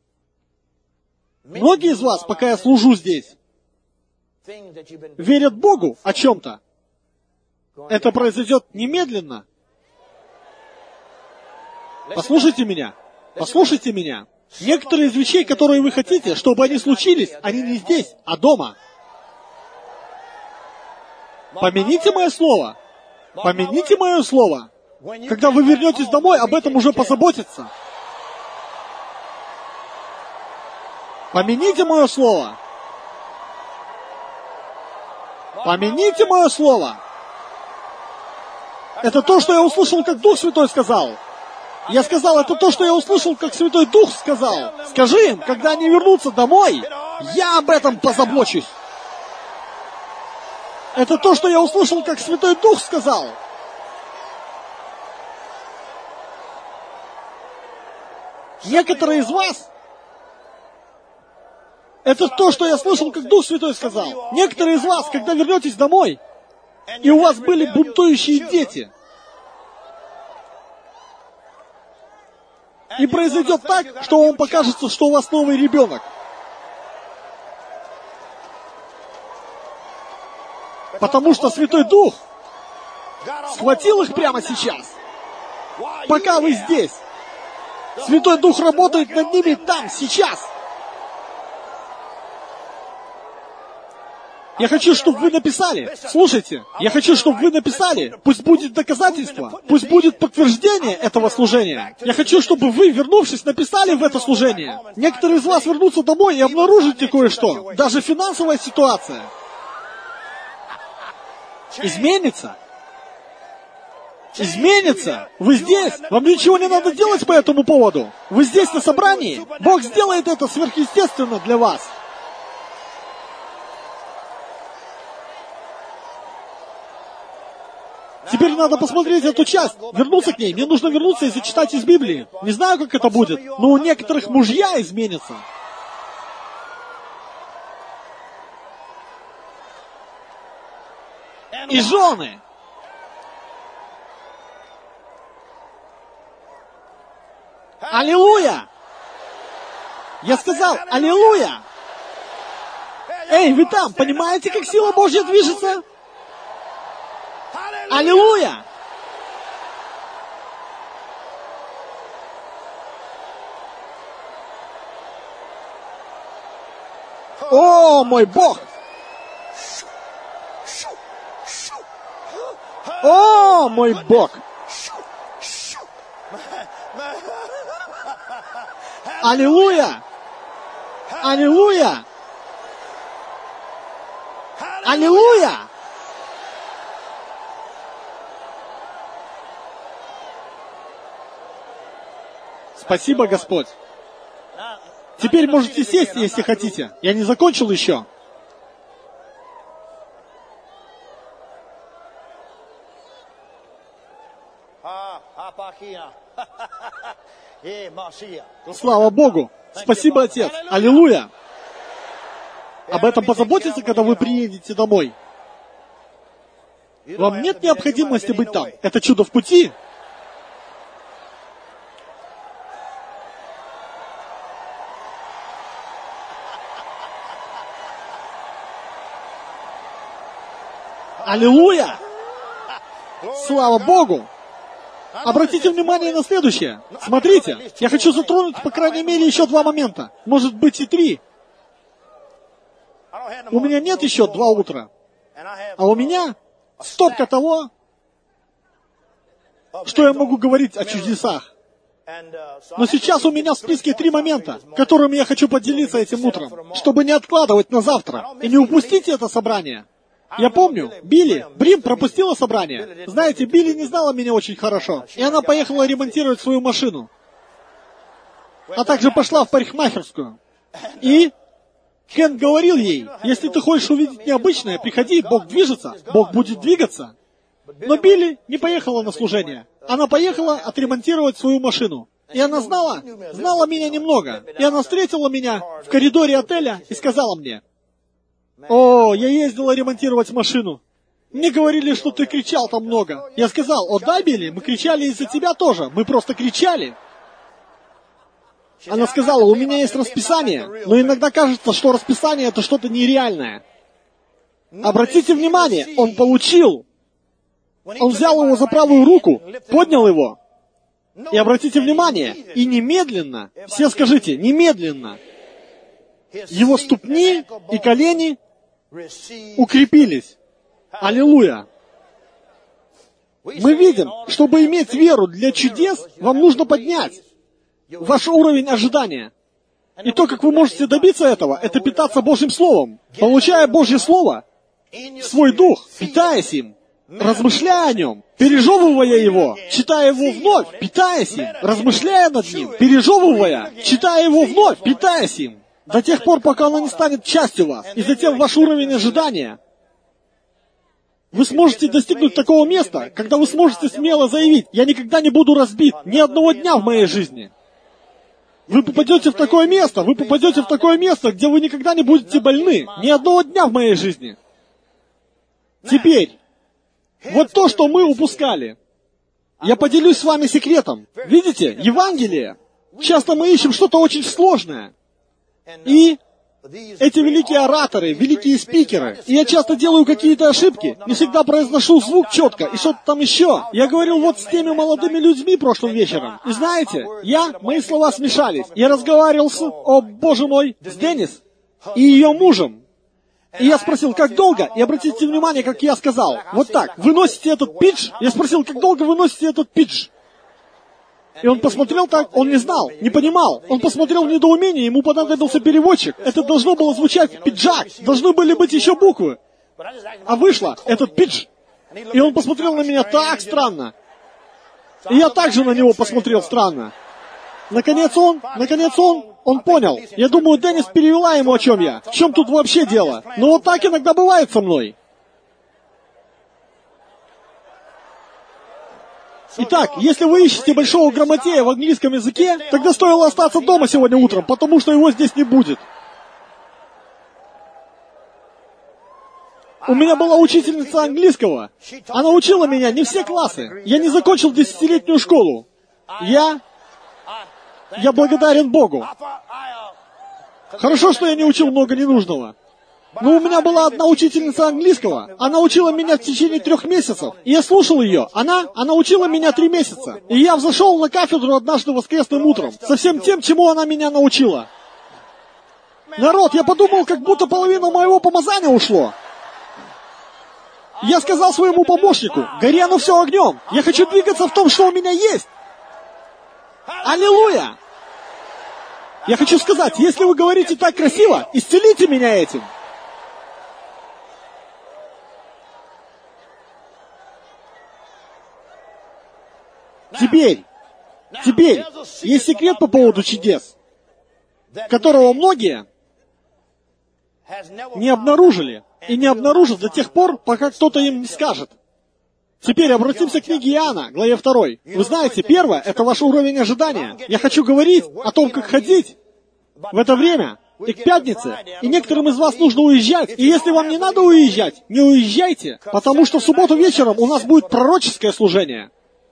Многие из вас, пока я служу здесь, верят Богу о чем-то. Это произойдет немедленно. Послушайте меня. Послушайте меня. Некоторые из вещей, которые вы хотите, чтобы они случились, они не здесь, а дома. Помяните мое слово. Помяните мое слово. Когда вы вернетесь домой, об этом уже позаботятся. Помяните мое слово. Помяните мое слово. Это то, что я услышал, как Дух Святой сказал. Я сказал, это то, что я услышал, как Святой Дух сказал. Скажи им, когда они вернутся домой, я об этом позабочусь. Это то, что я услышал, как Святой Дух сказал. Некоторые из вас, это то, что я слышал, как Дух Святой сказал. Некоторые из вас, когда вернетесь домой, и у вас были бунтующие дети, и произойдет так, что вам покажется, что у вас новый ребенок. Потому что Святой Дух схватил их прямо сейчас пока вы здесь. Святой Дух работает над ними там, сейчас. Я хочу, чтобы вы написали. Слушайте, я хочу, чтобы вы написали. Пусть будет доказательство. Пусть будет подтверждение этого служения. Я хочу, чтобы вы, вернувшись, написали в это служение. Некоторые из вас вернутся домой и обнаружите кое-что. Даже финансовая ситуация изменится. Изменится. Вы здесь. Вам ничего не надо делать по этому поводу. Вы здесь на собрании. Бог сделает это сверхъестественно для вас. Теперь надо посмотреть эту часть, вернуться к ней. Мне нужно вернуться и зачитать из Библии. Не знаю, как это будет, но у некоторых мужья изменятся. И жены. Аллилуйя! Я сказал, аллилуйя! Эй, вы там, понимаете, как сила Божья движется? Аллилуйя! О, мой Бог! О, мой Бог! Аллилуйя! Аллилуйя! Аллилуйя! Спасибо, Господь. Теперь можете сесть, если хотите. Я не закончил еще. Слава Богу! Спасибо, Отец! Аллилуйя! Об этом позаботиться, когда вы приедете домой. Вам нет необходимости быть там. Это чудо в пути. Аллилуйя! Слава Богу! Обратите внимание на следующее. Смотрите, я хочу затронуть, по крайней мере, еще два момента. Может быть, и три. У меня нет еще два утра. А у меня стопка того, что я могу говорить о чудесах. Но сейчас у меня в списке три момента, которыми я хочу поделиться этим утром, чтобы не откладывать на завтра и не упустить это собрание. Я помню, Билли, Брим пропустила собрание. Знаете, Билли не знала меня очень хорошо, и она поехала ремонтировать свою машину. А также пошла в парикмахерскую. И Кен говорил ей, если ты хочешь увидеть необычное, приходи, Бог движется, Бог будет двигаться. Но Билли не поехала на служение. Она поехала отремонтировать свою машину. И она знала, знала меня немного. И она встретила меня в коридоре отеля и сказала мне: «О, я ездила ремонтировать машину. Мне говорили, что ты кричал там много». Я сказал: «О, да, Билли, мы кричали из-за тебя тоже. Мы просто кричали». Она сказала: «У меня есть расписание, но иногда кажется, что расписание — это что-то нереальное». Обратите внимание, он получил. Он взял его за правую руку, поднял его. И обратите внимание, и немедленно, все скажите, немедленно, его ступни и колени укрепились. Аллилуйя! Мы видим, чтобы иметь веру для чудес, вам нужно поднять ваш уровень ожидания. И то, как вы можете добиться этого, это питаться Божьим Словом. Получая Божье Слово в свой дух, питаясь им, размышляя о нем, пережевывая его, читая его вновь, питаясь им, размышляя над ним, пережевывая, читая его вновь, питаясь им, до тех пор, пока оно не станет частью вас, и затем ваш уровень ожидания. Вы сможете достигнуть такого места, когда вы сможете смело заявить: «Я никогда не буду разбит, ни одного дня в моей жизни». Вы попадете в такое место, вы попадете в такое место, где вы никогда не будете больны, ни одного дня в моей жизни. Теперь, вот то, что мы упускали. Я поделюсь с вами секретом. Видите, Евангелие. Часто мы ищем что-то очень сложное. И Эти великие ораторы, великие спикеры. И я часто делаю какие-то ошибки, не всегда произношу звук четко и что-то там еще. Я говорил вот с теми молодыми людьми прошлым вечером. И знаете, я, мои слова смешались. Я разговаривал с, о боже мой, с Деннис и ее мужем. И я спросил, как долго? И обратите внимание, как я сказал. Вот так, вы носите этот питч? Я спросил, как долго вы носите этот питч? И он посмотрел так, он не знал, не понимал. Он посмотрел в недоумении, ему понадобился переводчик. Это должно было звучать пиджак, должны были быть еще буквы. А вышло этот пидж. И он посмотрел на меня так странно. И я также на него посмотрел странно. Наконец он, наконец он, он понял. Я думаю, Деннис перевела ему, о чем я. В чем тут вообще дело? Но вот так иногда бывает со мной. Итак, если вы ищете большого грамотея в английском языке, тогда стоило остаться дома сегодня утром, потому что его здесь не будет. У меня была учительница английского. Она учила меня не все классы. Я не закончил десятилетнюю школу. Я... Я благодарен Богу. Хорошо, что я не учил много ненужного. Но у меня была одна учительница английского. Она учила меня в течение трех месяцев. И я слушал ее. Она, она учила меня три месяца. И я взошел на кафедру однажды воскресным утром. Со всем тем, чему она меня научила. Народ, я подумал, как будто половина моего помазания ушло. Я сказал своему помощнику, гори оно все огнем. Я хочу двигаться в том, что у меня есть. Аллилуйя! Я хочу сказать, если вы говорите так красиво, исцелите меня этим. Теперь, теперь, есть секрет по поводу чудес, которого многие не обнаружили и не обнаружат до тех пор, пока кто-то им не скажет. Теперь обратимся к книге Иоанна, главе второй. Вы знаете, первое, это ваш уровень ожидания. Я хочу говорить о том, как ходить в это время и к пятнице. И некоторым из вас нужно уезжать. И если вам не надо уезжать, не уезжайте, потому что в субботу вечером у нас будет пророческое служение.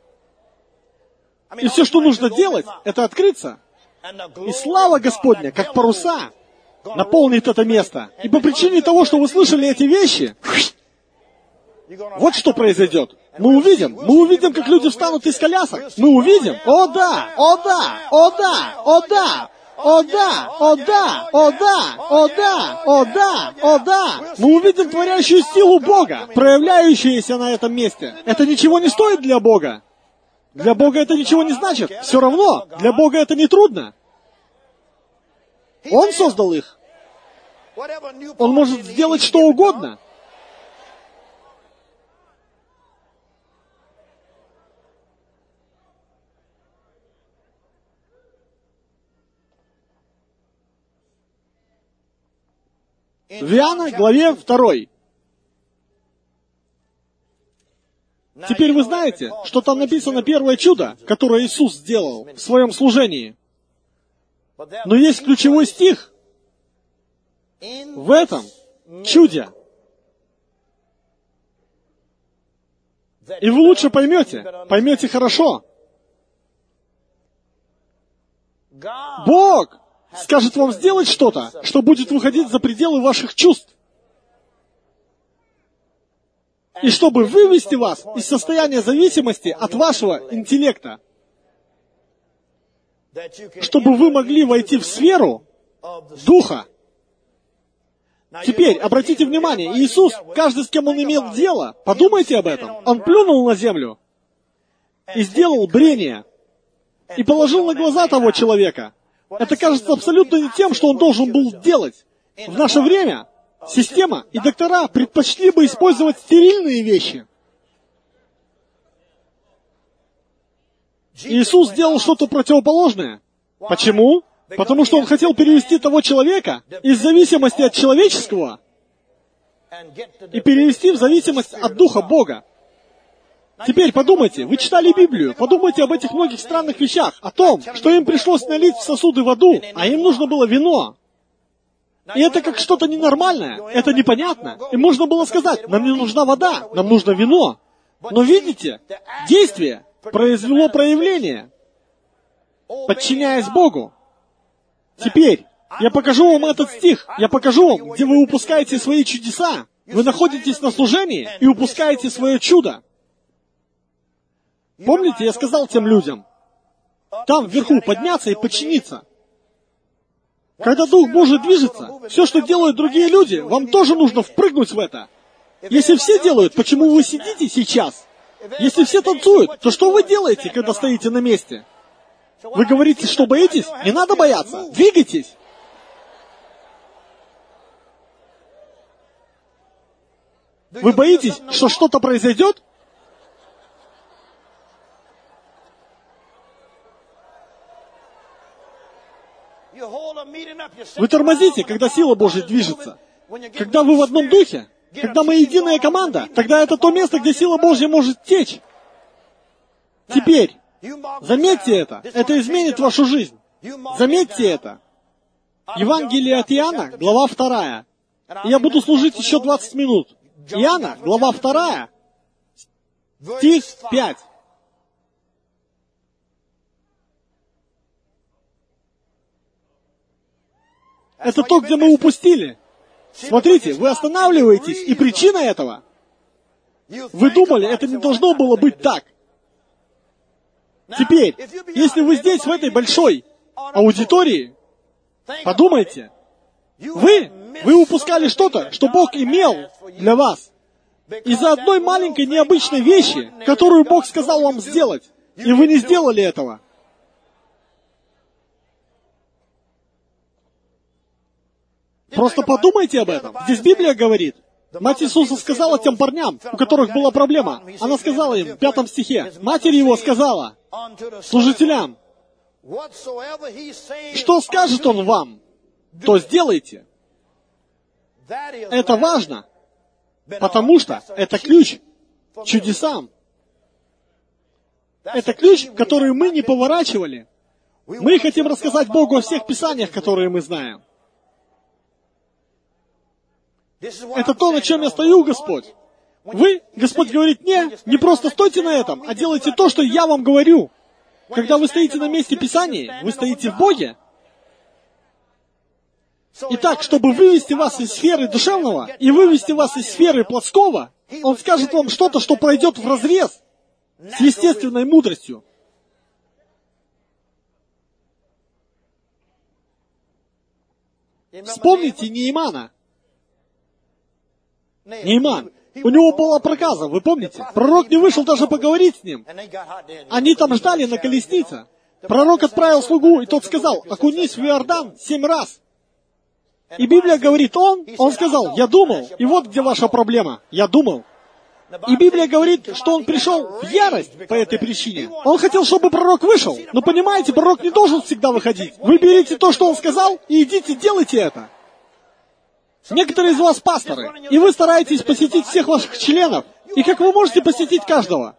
И все, что нужно делать, это открыться. И слава Господня, как паруса, наполнит это место. И по причине того, что вы слышали эти вещи, вот что произойдет. Мы увидим, мы увидим, как люди встанут из колясок. Мы увидим. О да, о да, о да, о да, о да, о да, о да, о да, о да, о да. Мы увидим творящую силу Бога, проявляющуюся на этом месте. Это ничего не стоит для Бога. Для Бога это ничего не значит. Все равно, для Бога это не трудно. Он создал их. Он может сделать что угодно. В Иоанна, главе второй. Теперь вы знаете, что там написано первое чудо, которое Иисус сделал в своем служении. Но есть ключевой стих в этом чуде. И вы лучше поймете, поймете хорошо. Бог скажет вам сделать что-то, что будет выходить за пределы ваших чувств. И чтобы вывести вас из состояния зависимости от вашего интеллекта, чтобы вы могли войти в сферу Духа. Теперь, обратите внимание, Иисус, каждый, с кем Он имел дело, подумайте об этом. Он плюнул на землю и сделал брение, и положил на глаза того человека. Это кажется абсолютно не тем, что он должен был делать. В наше время система и доктора предпочли бы использовать стерильные вещи. Иисус сделал что-то противоположное. Почему? Потому что Он хотел перевести того человека из зависимости от человеческого и перевести в зависимость от Духа Бога. Теперь подумайте, вы читали Библию, подумайте об этих многих странных вещах, о том, что им пришлось налить в сосуды воду, а им нужно было вино. И это как что-то ненормальное, это непонятно. Им можно было сказать, нам не нужна вода, нам нужно вино. Но видите, действие произвело проявление, подчиняясь Богу. Теперь, Я покажу вам этот стих. Я покажу вам, где вы упускаете свои чудеса. Вы находитесь на служении и упускаете свое чудо. Помните, я сказал тем людям, там вверху подняться и подчиниться. Когда Дух Божий движется, все, что делают другие люди, вам тоже нужно впрыгнуть в это. Если все делают, почему вы сидите сейчас? Если все танцуют, то что вы делаете, когда стоите на месте? Вы говорите, что боитесь? Не надо бояться. Двигайтесь. Вы боитесь, что что-то произойдет? Вы тормозите, когда сила Божья движется. Когда вы в одном духе, когда мы единая команда, тогда это то место, где сила Божья может течь. Теперь, заметьте это. Это изменит вашу жизнь. Заметьте это. Евангелие от Иоанна, глава вторая. Я буду служить еще двадцать минут. Иоанна, глава вторая, стих пять. Это то, где мы упустили. Смотрите, вы останавливаетесь, и причина этого. Вы думали, это не должно было быть так. Теперь, если вы здесь, в этой большой аудитории, подумайте, вы, вы упускали что-то, что Бог имел для вас. Из-за одной маленькой необычной вещи, которую Бог сказал вам сделать, и вы не сделали этого. Просто подумайте об этом. Здесь Библия говорит. Мать Иисуса сказала тем парням, у которых была проблема. Она сказала им в пятом стихе. Матерь его сказала служителям, что скажет он вам, то сделайте. Это важно, потому что это ключ к чудесам. Это ключ, который мы не поворачивали. Мы хотим рассказать Богу о всех Писаниях, которые мы знаем. Это то, на чем я стою, Господь. Вы, Господь говорит, не, не просто стойте на этом, а делайте то, что я вам говорю. Когда вы стоите на месте Писания, вы стоите в Боге. Итак, чтобы вывести вас из сферы душевного и вывести вас из сферы плотского, Он скажет вам что-то, что пройдет вразрез с естественной мудростью. Вспомните Неимана. Неиман. У него была проказа, вы помните? Пророк не вышел даже поговорить с ним. Они там ждали на колеснице. Пророк отправил слугу, и тот сказал, окунись в Иордан семь раз. И Библия говорит, он, он сказал, я думал, и вот где ваша проблема, я думал. И Библия говорит, что он пришел в ярость по этой причине. Он хотел, чтобы пророк вышел. Но понимаете, пророк не должен всегда выходить. Вы берите то, что он сказал, и идите, делайте это. Некоторые из вас пасторы, и вы стараетесь посетить всех ваших членов. И как вы можете посетить каждого?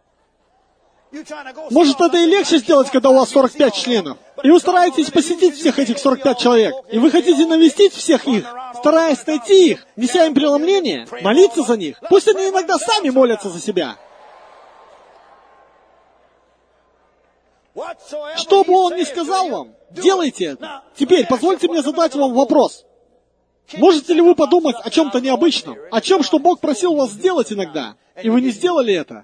Может, это и легче сделать, когда у вас сорок пять членов. И вы стараетесь посетить всех этих сорок пять человек. И вы хотите навестить всех их, стараясь найти их, неся им преломление, молиться за них. Пусть они иногда сами молятся за себя. Что бы он ни сказал вам, делайте это. Теперь позвольте мне задать вам вопрос. Можете ли вы подумать о чем-то необычном? О чем, что Бог просил вас сделать иногда, и вы не сделали это?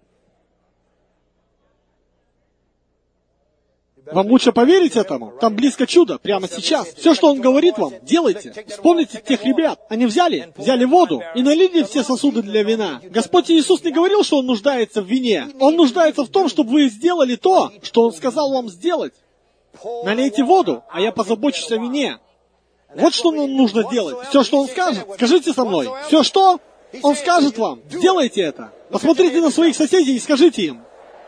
Вам лучше поверить этому? Там близко чудо, прямо сейчас. Все, что Он говорит вам, делайте. Вспомните тех ребят. Они взяли, взяли воду и налили все сосуды для вина. Господь Иисус не говорил, что Он нуждается в вине. Он нуждается в том, чтобы вы сделали то, что Он сказал вам сделать. Налейте воду, а я позабочусь о вине. Вот что нам нужно делать. Все, что Он скажет, скажите со мной. Все, что Он скажет вам, сделайте это. Посмотрите на своих соседей и скажите им.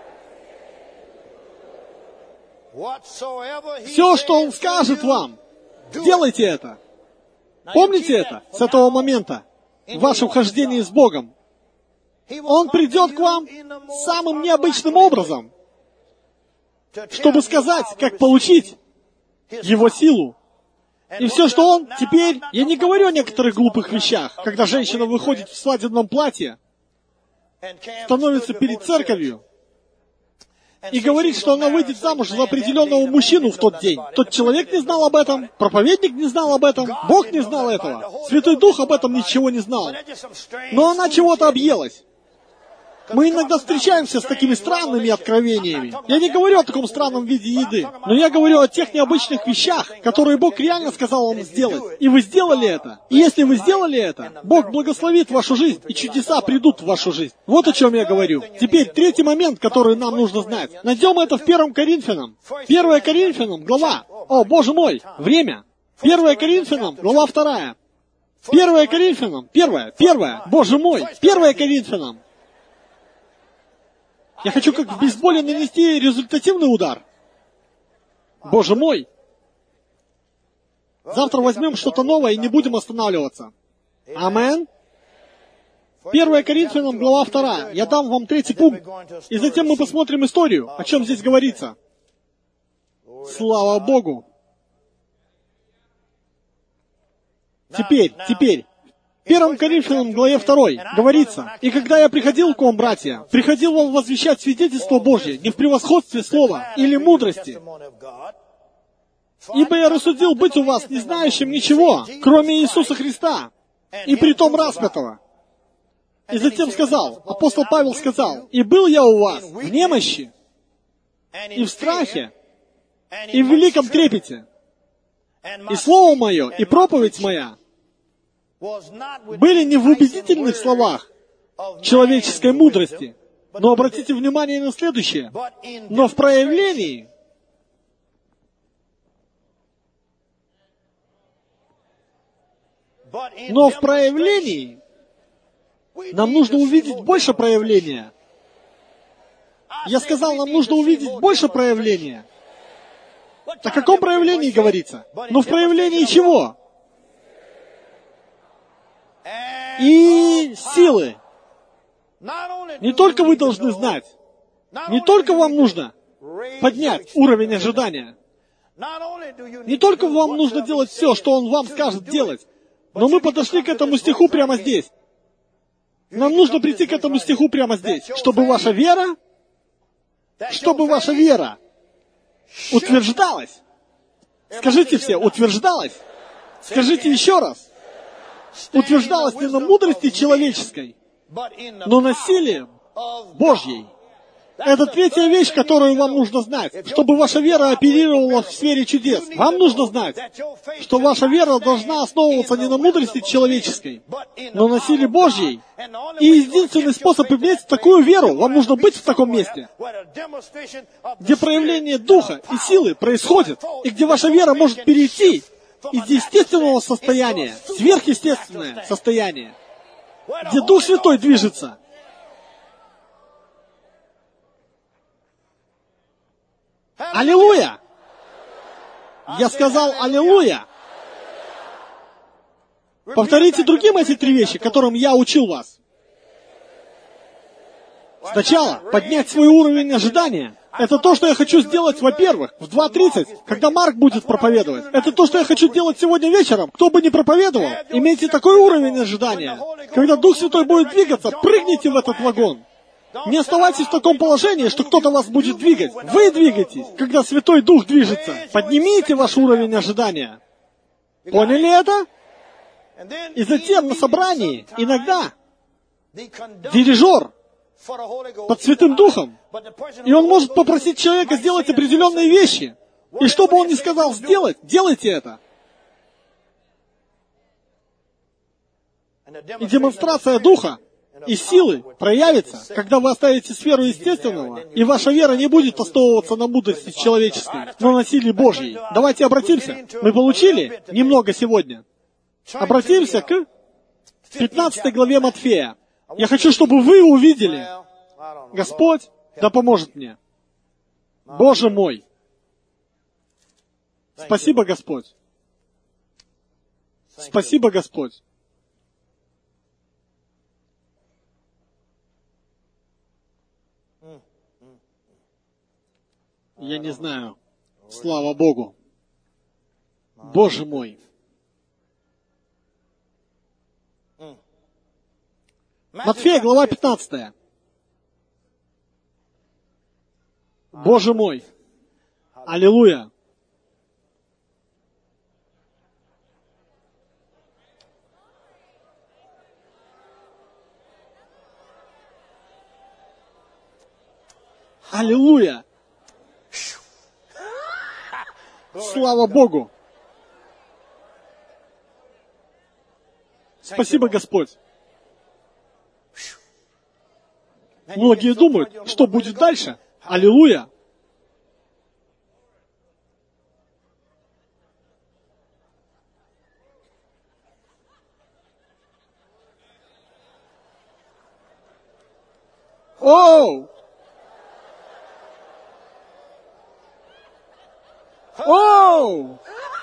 Все, что Он скажет вам, делайте это. Помните это с этого момента, в вашем хождении с Богом. Он придет к вам самым необычным образом, чтобы сказать, как получить Его силу. И все, что Он теперь... Я не говорю о некоторых глупых вещах, когда женщина выходит в свадебном платье, становится перед церковью и говорит, что она выйдет замуж за определенного мужчину в тот день. Тот человек не знал об этом, проповедник не знал об этом, Бог не знал этого, Святой Дух об этом ничего не знал. Но она чего-то объелась. Мы иногда встречаемся с такими странными откровениями. Я не говорю о таком странном виде еды, но я говорю о тех необычных вещах, которые Бог реально сказал вам сделать. И вы сделали это. И если вы сделали это, Бог благословит вашу жизнь, и чудеса придут в вашу жизнь. Вот о чем я говорю. Теперь третий момент, который нам нужно знать. Найдем это в первом Коринфянам. первое Коринфянам, глава. О, Боже мой, время. первое Коринфянам, глава вторая. первое Коринфянам, первое, первое, Боже мой, первое Коринфянам. Я хочу как в бейсболе нанести результативный удар. Боже мой! Завтра возьмем что-то новое и не будем останавливаться. Амен. первое Коринфянам, глава вторая. Я дам вам третий пункт. И затем мы посмотрим историю, о чем здесь говорится. Слава Богу! Теперь, теперь. В первом Коринфянам, главе второй, говорится, «И когда я приходил к вам, братья, приходил вам возвещать свидетельство Божье не в превосходстве слова или мудрости, ибо я рассудил быть у вас не знающим ничего, кроме Иисуса Христа, и притом распятого». И затем сказал, апостол Павел сказал, «И был я у вас в немощи, и в страхе, и в великом трепете, и слово мое, и проповедь моя были не в убедительных словах человеческой мудрости, но обратите внимание на следующее, но в проявлении но в проявлении нам нужно увидеть больше проявления. Я сказал, нам нужно увидеть больше проявления. О каком проявлении говорится? Ну, в проявлении чего? И силы. Не только вы должны знать, не только вам нужно поднять уровень ожидания, не только вам нужно делать все, что Он вам скажет делать, но мы подошли к этому стиху прямо здесь. Нам нужно прийти к этому стиху прямо здесь, чтобы ваша вера, чтобы ваша вера утверждалась. Скажите все, утверждалась. Скажите еще раз. Утверждалась не на мудрости человеческой, но на силе Божьей. Это третья вещь, которую вам нужно знать, чтобы ваша вера оперировала в сфере чудес. Вам нужно знать, что ваша вера должна основываться не на мудрости человеческой, но на силе Божьей. И единственный способ иметь такую веру, вам нужно быть в таком месте, где проявление духа и силы происходит, и где ваша вера может перейти из естественного состояния в сверхъестественное состояние, где Дух Святой движется. Аллилуйя! Я сказал аллилуйя! Повторите другим эти три вещи, которым я учил вас. Сначала поднять свой уровень ожидания. Это то, что я хочу сделать, во-первых, в два тридцать, когда Марк будет проповедовать. Это то, что я хочу делать сегодня вечером. Кто бы ни проповедовал, имейте такой уровень ожидания. Когда Дух Святой будет двигаться, прыгните в этот вагон. Не оставайтесь в таком положении, что кто-то вас будет двигать. Вы двигаетесь, когда Святой Дух движется. Поднимите ваш уровень ожидания. Поняли это? И затем на собрании иногда дирижер под Святым Духом, и он может попросить человека сделать определенные вещи. И что бы он ни сказал сделать, делайте это. И демонстрация Духа и силы проявится, когда вы оставите сферу естественного, и ваша вера не будет основываться на мудрости человеческой, но на силе Божьей. Давайте обратимся. Мы получили немного сегодня. Обратимся к пятнадцатой главе Матфея. Я хочу, чтобы вы увидели. Господь да поможет мне. Боже мой. Спасибо, Господь. Спасибо, Господь. Я не знаю. Слава Богу. Боже мой. Матфея, глава пятнадцатая. Боже мой! Аллилуйя! Аллилуйя! Слава Богу! Спасибо, Господь! Многие думают, что будет дальше. Аллилуйя! Оу! Оу!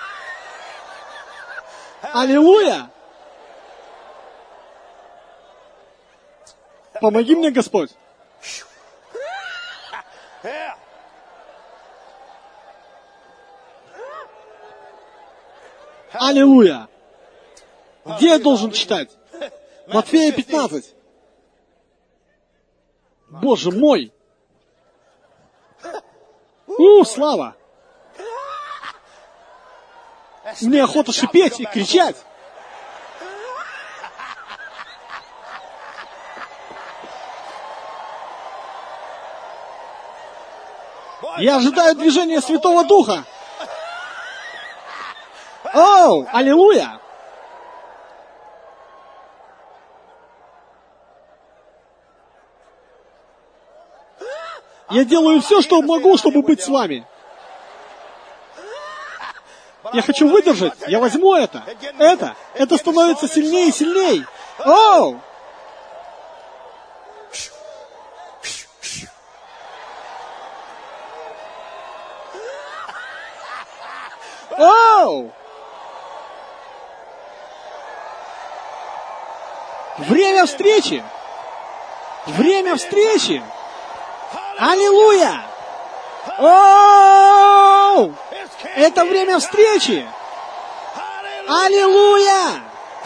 Аллилуйя! Помоги мне, Господь! Аллилуйя! Где я должен читать? Матфея пятнадцать. Боже мой! У, слава! Мне охота шипеть и кричать. Я ожидаю движения Святого Духа. Оу, аллилуйя! Я делаю все, что могу, чтобы быть с вами. Я хочу выдержать. Я возьму это. Это. Это становится сильнее и сильнее. Оу! Оу! Время встречи! Время встречи! Аллилуйя! Оу! Это время встречи! Аллилуйя!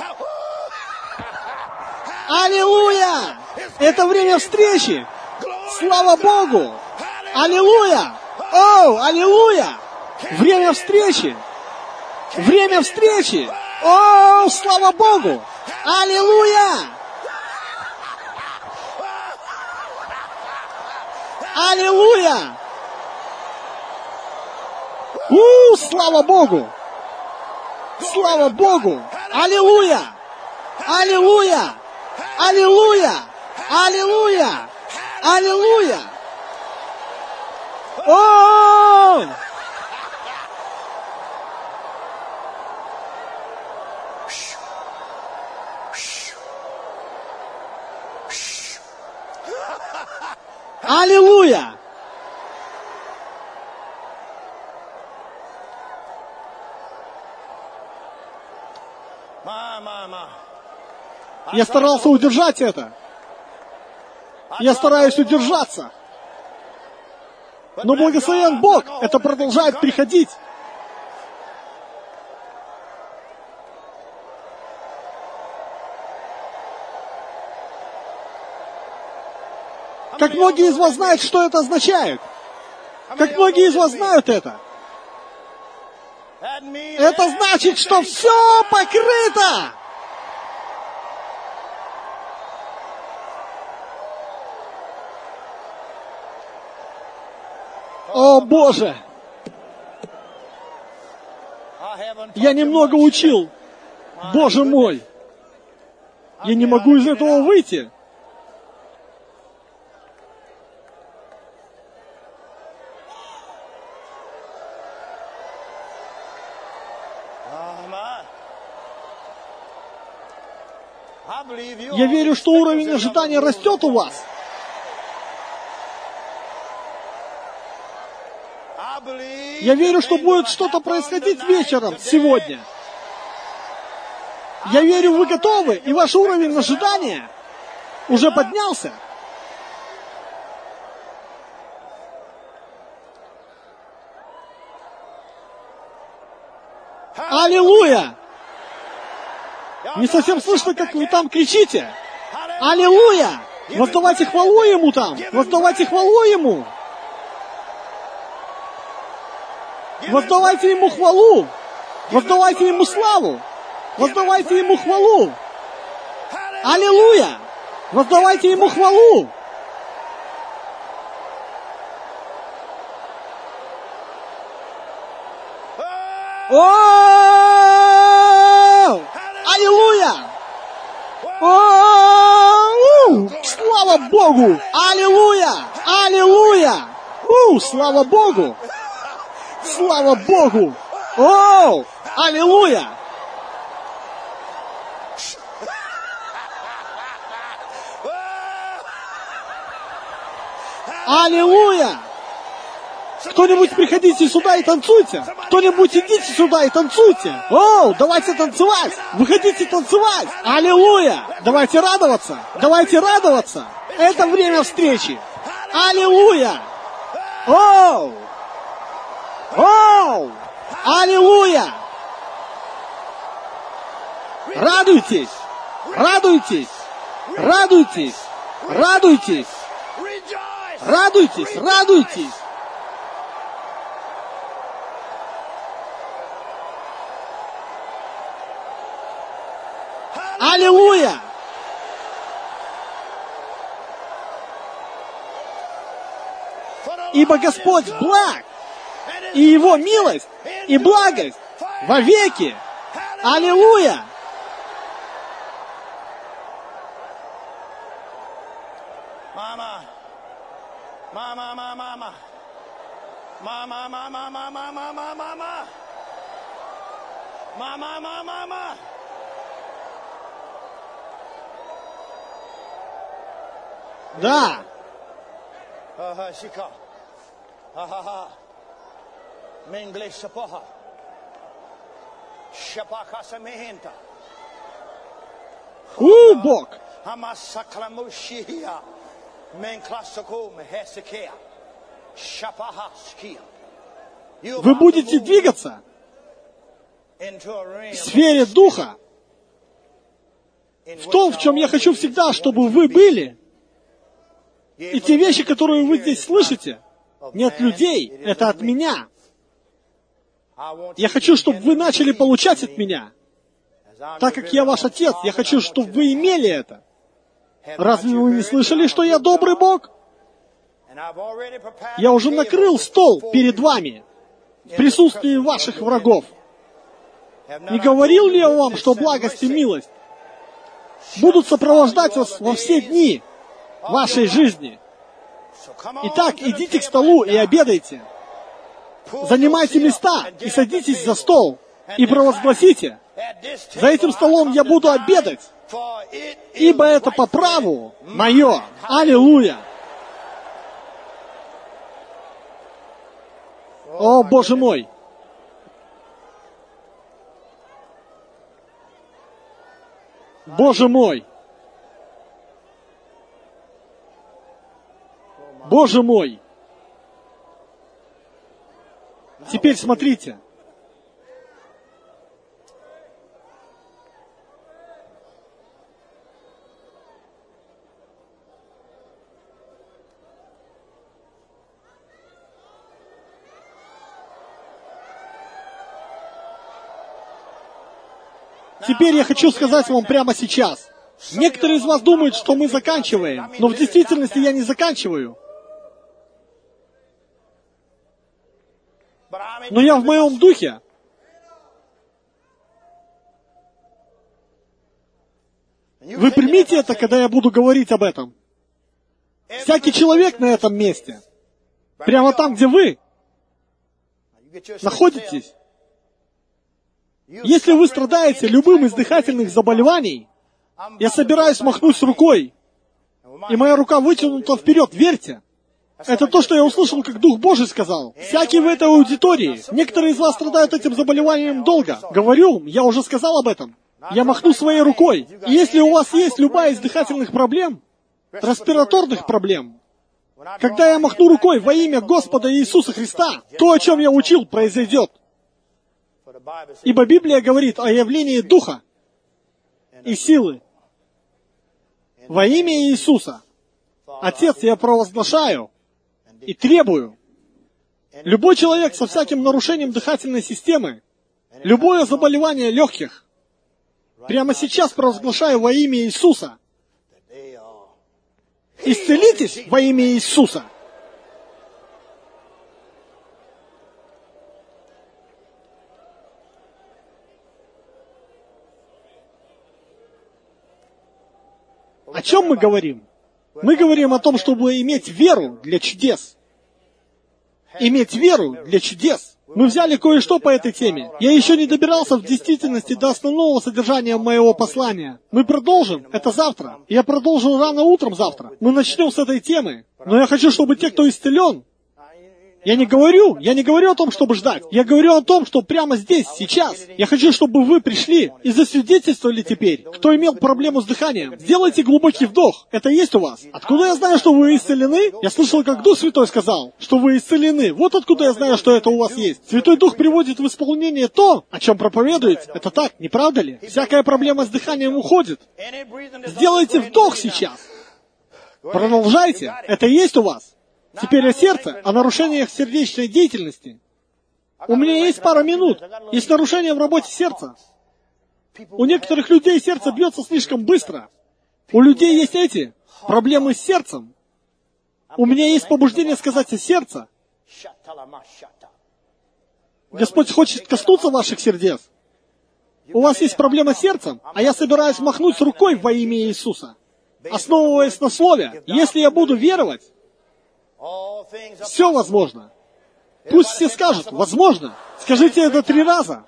Аллилуйя! Это время встречи! Слава Богу! Аллилуйя! Оу! Аллилуйя! Время встречи! Время встречи! Оу! Слава Богу! Аллилуйя! Аллилуйя! У, слава Богу! Слава Богу! Аллилуйя! Аллилуйя! Аллилуйя! Аллилуйя! Аллилуйя! О! Аллилуйя! Я старался удержать это. Я стараюсь удержаться. Но благословен Бог, это продолжает приходить. Как многие из вас знают, что это означает? Как многие из вас знают это? Это значит, что все покрыто! О, Боже! Я немного учил. Боже мой! Я не могу из этого выйти. Я верю, что уровень ожидания растет у вас. Я верю, что будет что-то происходить вечером сегодня. Я верю, вы готовы, и ваш уровень ожидания уже поднялся. Аллилуйя! Не совсем слышно, как вы там кричите. Аллилуйя! Воздавайте хвалу Ему там! Воздавайте хвалу Ему! Воздавайте Ему хвалу. Воздавайте Ему славу. Воздавайте Ему хвалу. Аллилуйя! Воздавайте Ему хвалу. О! Аллилуйя! О! Слава Богу! Аллилуйя! Аллилуйя! У, слава Богу! Слава Богу! О! Аллилуйя! Аллилуйя! Кто-нибудь приходите сюда и танцуйте. Кто-нибудь идите сюда и танцуйте. О, давайте танцевать. Выходите танцевать. Аллилуйя. Давайте радоваться. Давайте радоваться. Это время встречи. Аллилуйя. О! О! Аллилуйя. Радуйтесь. Радуйтесь. Радуйтесь. Радуйтесь. Радуйтесь. Радуйтесь. Аллилуйя! Ибо Господь благ, и Его милость, и благость вовеки. Аллилуйя! Мама, мама, мама, мама, мама, мама, мама, мама, мама, мама, мама, мама. Да. Ага, сика. Ага. Менгле шапаха. Шапаха самехента. У, Бог. Амасакламушия. Менкласаку мехесекея. Шапаха ския. Вы будете двигаться в сфере Духа, в том, в чем я хочу всегда, чтобы вы были. И те вещи, которые вы здесь слышите, не от людей, это от меня. Я хочу, чтобы вы начали получать от меня. Так как я ваш Отец, я хочу, чтобы вы имели это. Разве вы не слышали, что я добрый Бог? Я уже накрыл стол перед вами в присутствии ваших врагов. Не говорил ли я вам, что благость и милость будут сопровождать вас во все дни вашей жизни? Итак, идите к столу и обедайте. Занимайте места и садитесь за стол и провозгласите: за этим столом я буду обедать, ибо это по праву мое. Аллилуйя! О, Боже мой! Боже мой! Боже мой! Теперь смотрите. Теперь я хочу сказать вам прямо сейчас. Некоторые из вас думают, что мы заканчиваем, но в действительности я не заканчиваю. Но я в моем духе. Вы примите это, когда я буду говорить об этом. Всякий человек на этом месте, прямо там, где вы находитесь, если вы страдаете любым из дыхательных заболеваний, я собираюсь махнуть рукой, и моя рука вытянута вперед, верьте. Это то, что я услышал, как Дух Божий сказал. Всякий в этой аудитории. Некоторые из вас страдают этим заболеванием долго. Говорю, я уже сказал об этом. Я махну своей рукой. И если у вас есть любая из дыхательных проблем, респираторных проблем, когда я махну рукой во имя Господа Иисуса Христа, то, о чем я учил, произойдет. Ибо Библия говорит о явлении Духа и силы во имя Иисуса. Отец, я провозглашаю и требую Любой человек со всяким нарушением дыхательной системы, любое заболевание легких, прямо сейчас провозглашаю во имя Иисуса. Исцелитесь во имя Иисуса. О чем мы говорим? Мы говорим о том, чтобы иметь веру для чудес. Иметь веру для чудес. Мы взяли кое-что по этой теме. Я еще не добирался в действительности до основного содержания моего послания. Мы продолжим это завтра. Я продолжу рано утром завтра. Мы начнем с этой темы. Но я хочу, чтобы те, кто исцелен, я не говорю, я не говорю о том, чтобы ждать. Я говорю о том, что прямо здесь, сейчас. Я хочу, чтобы вы пришли и засвидетельствовали теперь, кто имел проблему с дыханием. Сделайте глубокий вдох. Это есть у вас. Откуда я знаю, что вы исцелены? Я слышал, как Дух Святой сказал, что вы исцелены. Вот откуда я знаю, что это у вас есть. Святой Дух приводит в исполнение то, о чем проповедуете. Это так, не правда ли? Всякая проблема с дыханием уходит. Сделайте вдох сейчас. Продолжайте. Это есть у вас. Теперь о сердце, о нарушениях сердечной деятельности. У меня есть пара минут. Есть нарушения в работе сердца. У некоторых людей сердце бьется слишком быстро. У людей есть эти проблемы с сердцем. У меня есть побуждение сказать о сердце. Господь хочет коснуться ваших сердец. У вас есть проблема с сердцем, а я собираюсь махнуть рукой во имя Иисуса. Основываясь на слове, если я буду веровать, все возможно. Пусть все скажут, возможно. Скажите это три раза.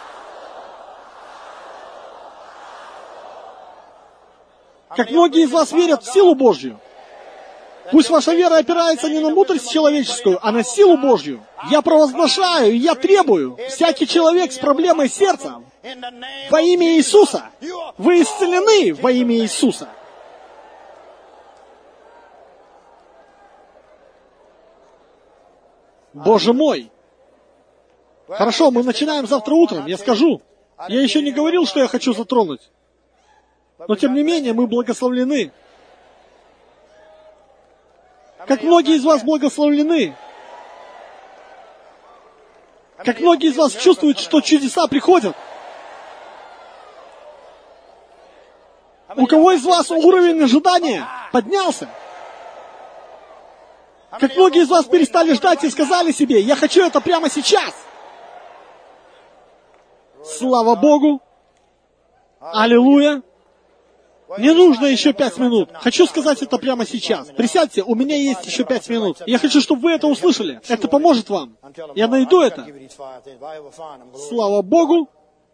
Как многие из вас верят в силу Божью. Пусть ваша вера опирается не на мудрость человеческую, а на силу Божью. Я провозглашаю, я требую. Всякий человек с проблемой сердца во имя Иисуса. Вы исцелены во имя Иисуса. Боже мой! Хорошо, мы начинаем завтра утром, я скажу. Я еще не говорил, что я хочу затронуть. Но тем не менее, мы благословлены. Как многие из вас благословлены. Как многие из вас чувствуют, что чудеса приходят. У кого из вас уровень ожидания поднялся? Как многие из вас перестали ждать и сказали себе, я хочу это прямо сейчас. Слава Богу. Аллилуйя. Не нужно еще пять минут. Хочу сказать это прямо сейчас. Присядьте, у меня есть еще пять минут. Я хочу, чтобы вы это услышали. Это поможет вам. Я найду это. Слава Богу.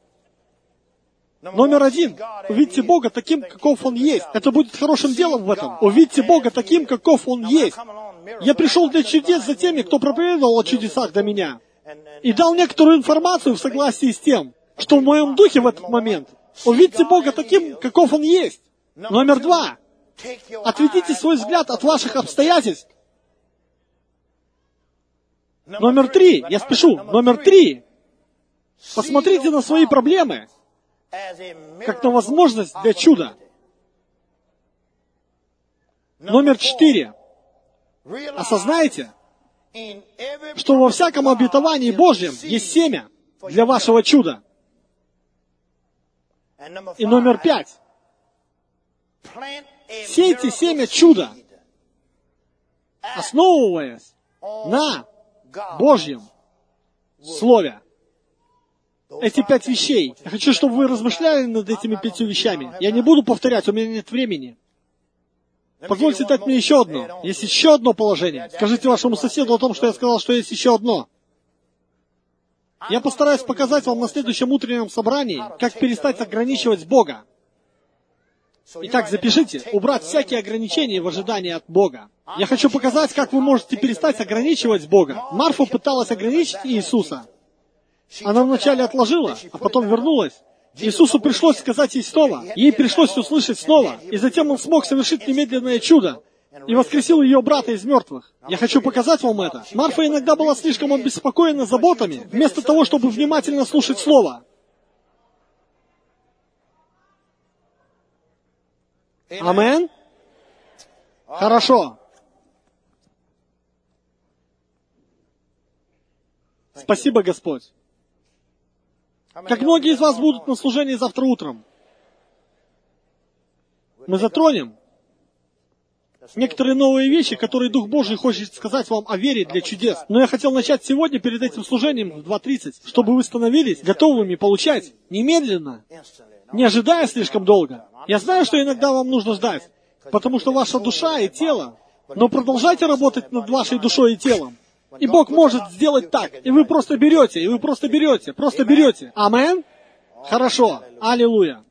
Номер один. Увидьте Бога таким, каков Он есть. Это будет хорошим делом в этом. Увидьте Бога таким, каков Он есть. Я пришел для чудес за теми, кто проповедовал о чудесах до меня. И дал некоторую информацию в согласии с тем, что в моем духе в этот момент. Увидьте Бога таким, каков Он есть. Номер два. Отведите свой взгляд от ваших обстоятельств. Номер три. Я спешу. Номер три. Посмотрите на свои проблемы, как на возможность для чуда. Номер четыре. Осознайте, что во всяком обетовании Божьем есть семя для вашего чуда. И номер пять. Сейте семя чуда, основываясь на Божьем Слове. Эти пять вещей. Я хочу, чтобы вы размышляли над этими пятью вещами. Я не буду повторять, у меня нет времени. Позвольте дать мне еще одно. Есть еще одно положение. Скажите вашему соседу о том, что я сказал, что есть еще одно. Я постараюсь показать вам на следующем утреннем собрании, как перестать ограничивать Бога. Итак, запишите, убрать всякие ограничения в ожидании от Бога. Я хочу показать, как вы можете перестать ограничивать Бога. Марфа пыталась ограничить Иисуса. Она вначале отложила, а потом вернулась. Иисусу пришлось сказать ей снова. Ей пришлось услышать снова. И затем Он смог совершить немедленное чудо. И воскресил ее брата из мертвых. Я хочу показать вам это. Марфа иногда была слишком обеспокоена заботами, вместо того, чтобы внимательно слушать Слово. Амен? Хорошо. Спасибо, Господь. Как многие из вас будут на служении завтра утром? Мы затронем некоторые новые вещи, которые Дух Божий хочет сказать вам о вере для чудес. Но я хотел начать сегодня перед этим служением в два тридцать, чтобы вы становились готовыми получать немедленно, не ожидая слишком долго. Я знаю, что иногда вам нужно ждать, потому что ваша душа и тело, но продолжайте работать над вашей душой и телом. И Бог может сделать так, и вы просто берете, и вы просто берете, просто берете. Амен? Хорошо. Аллилуйя.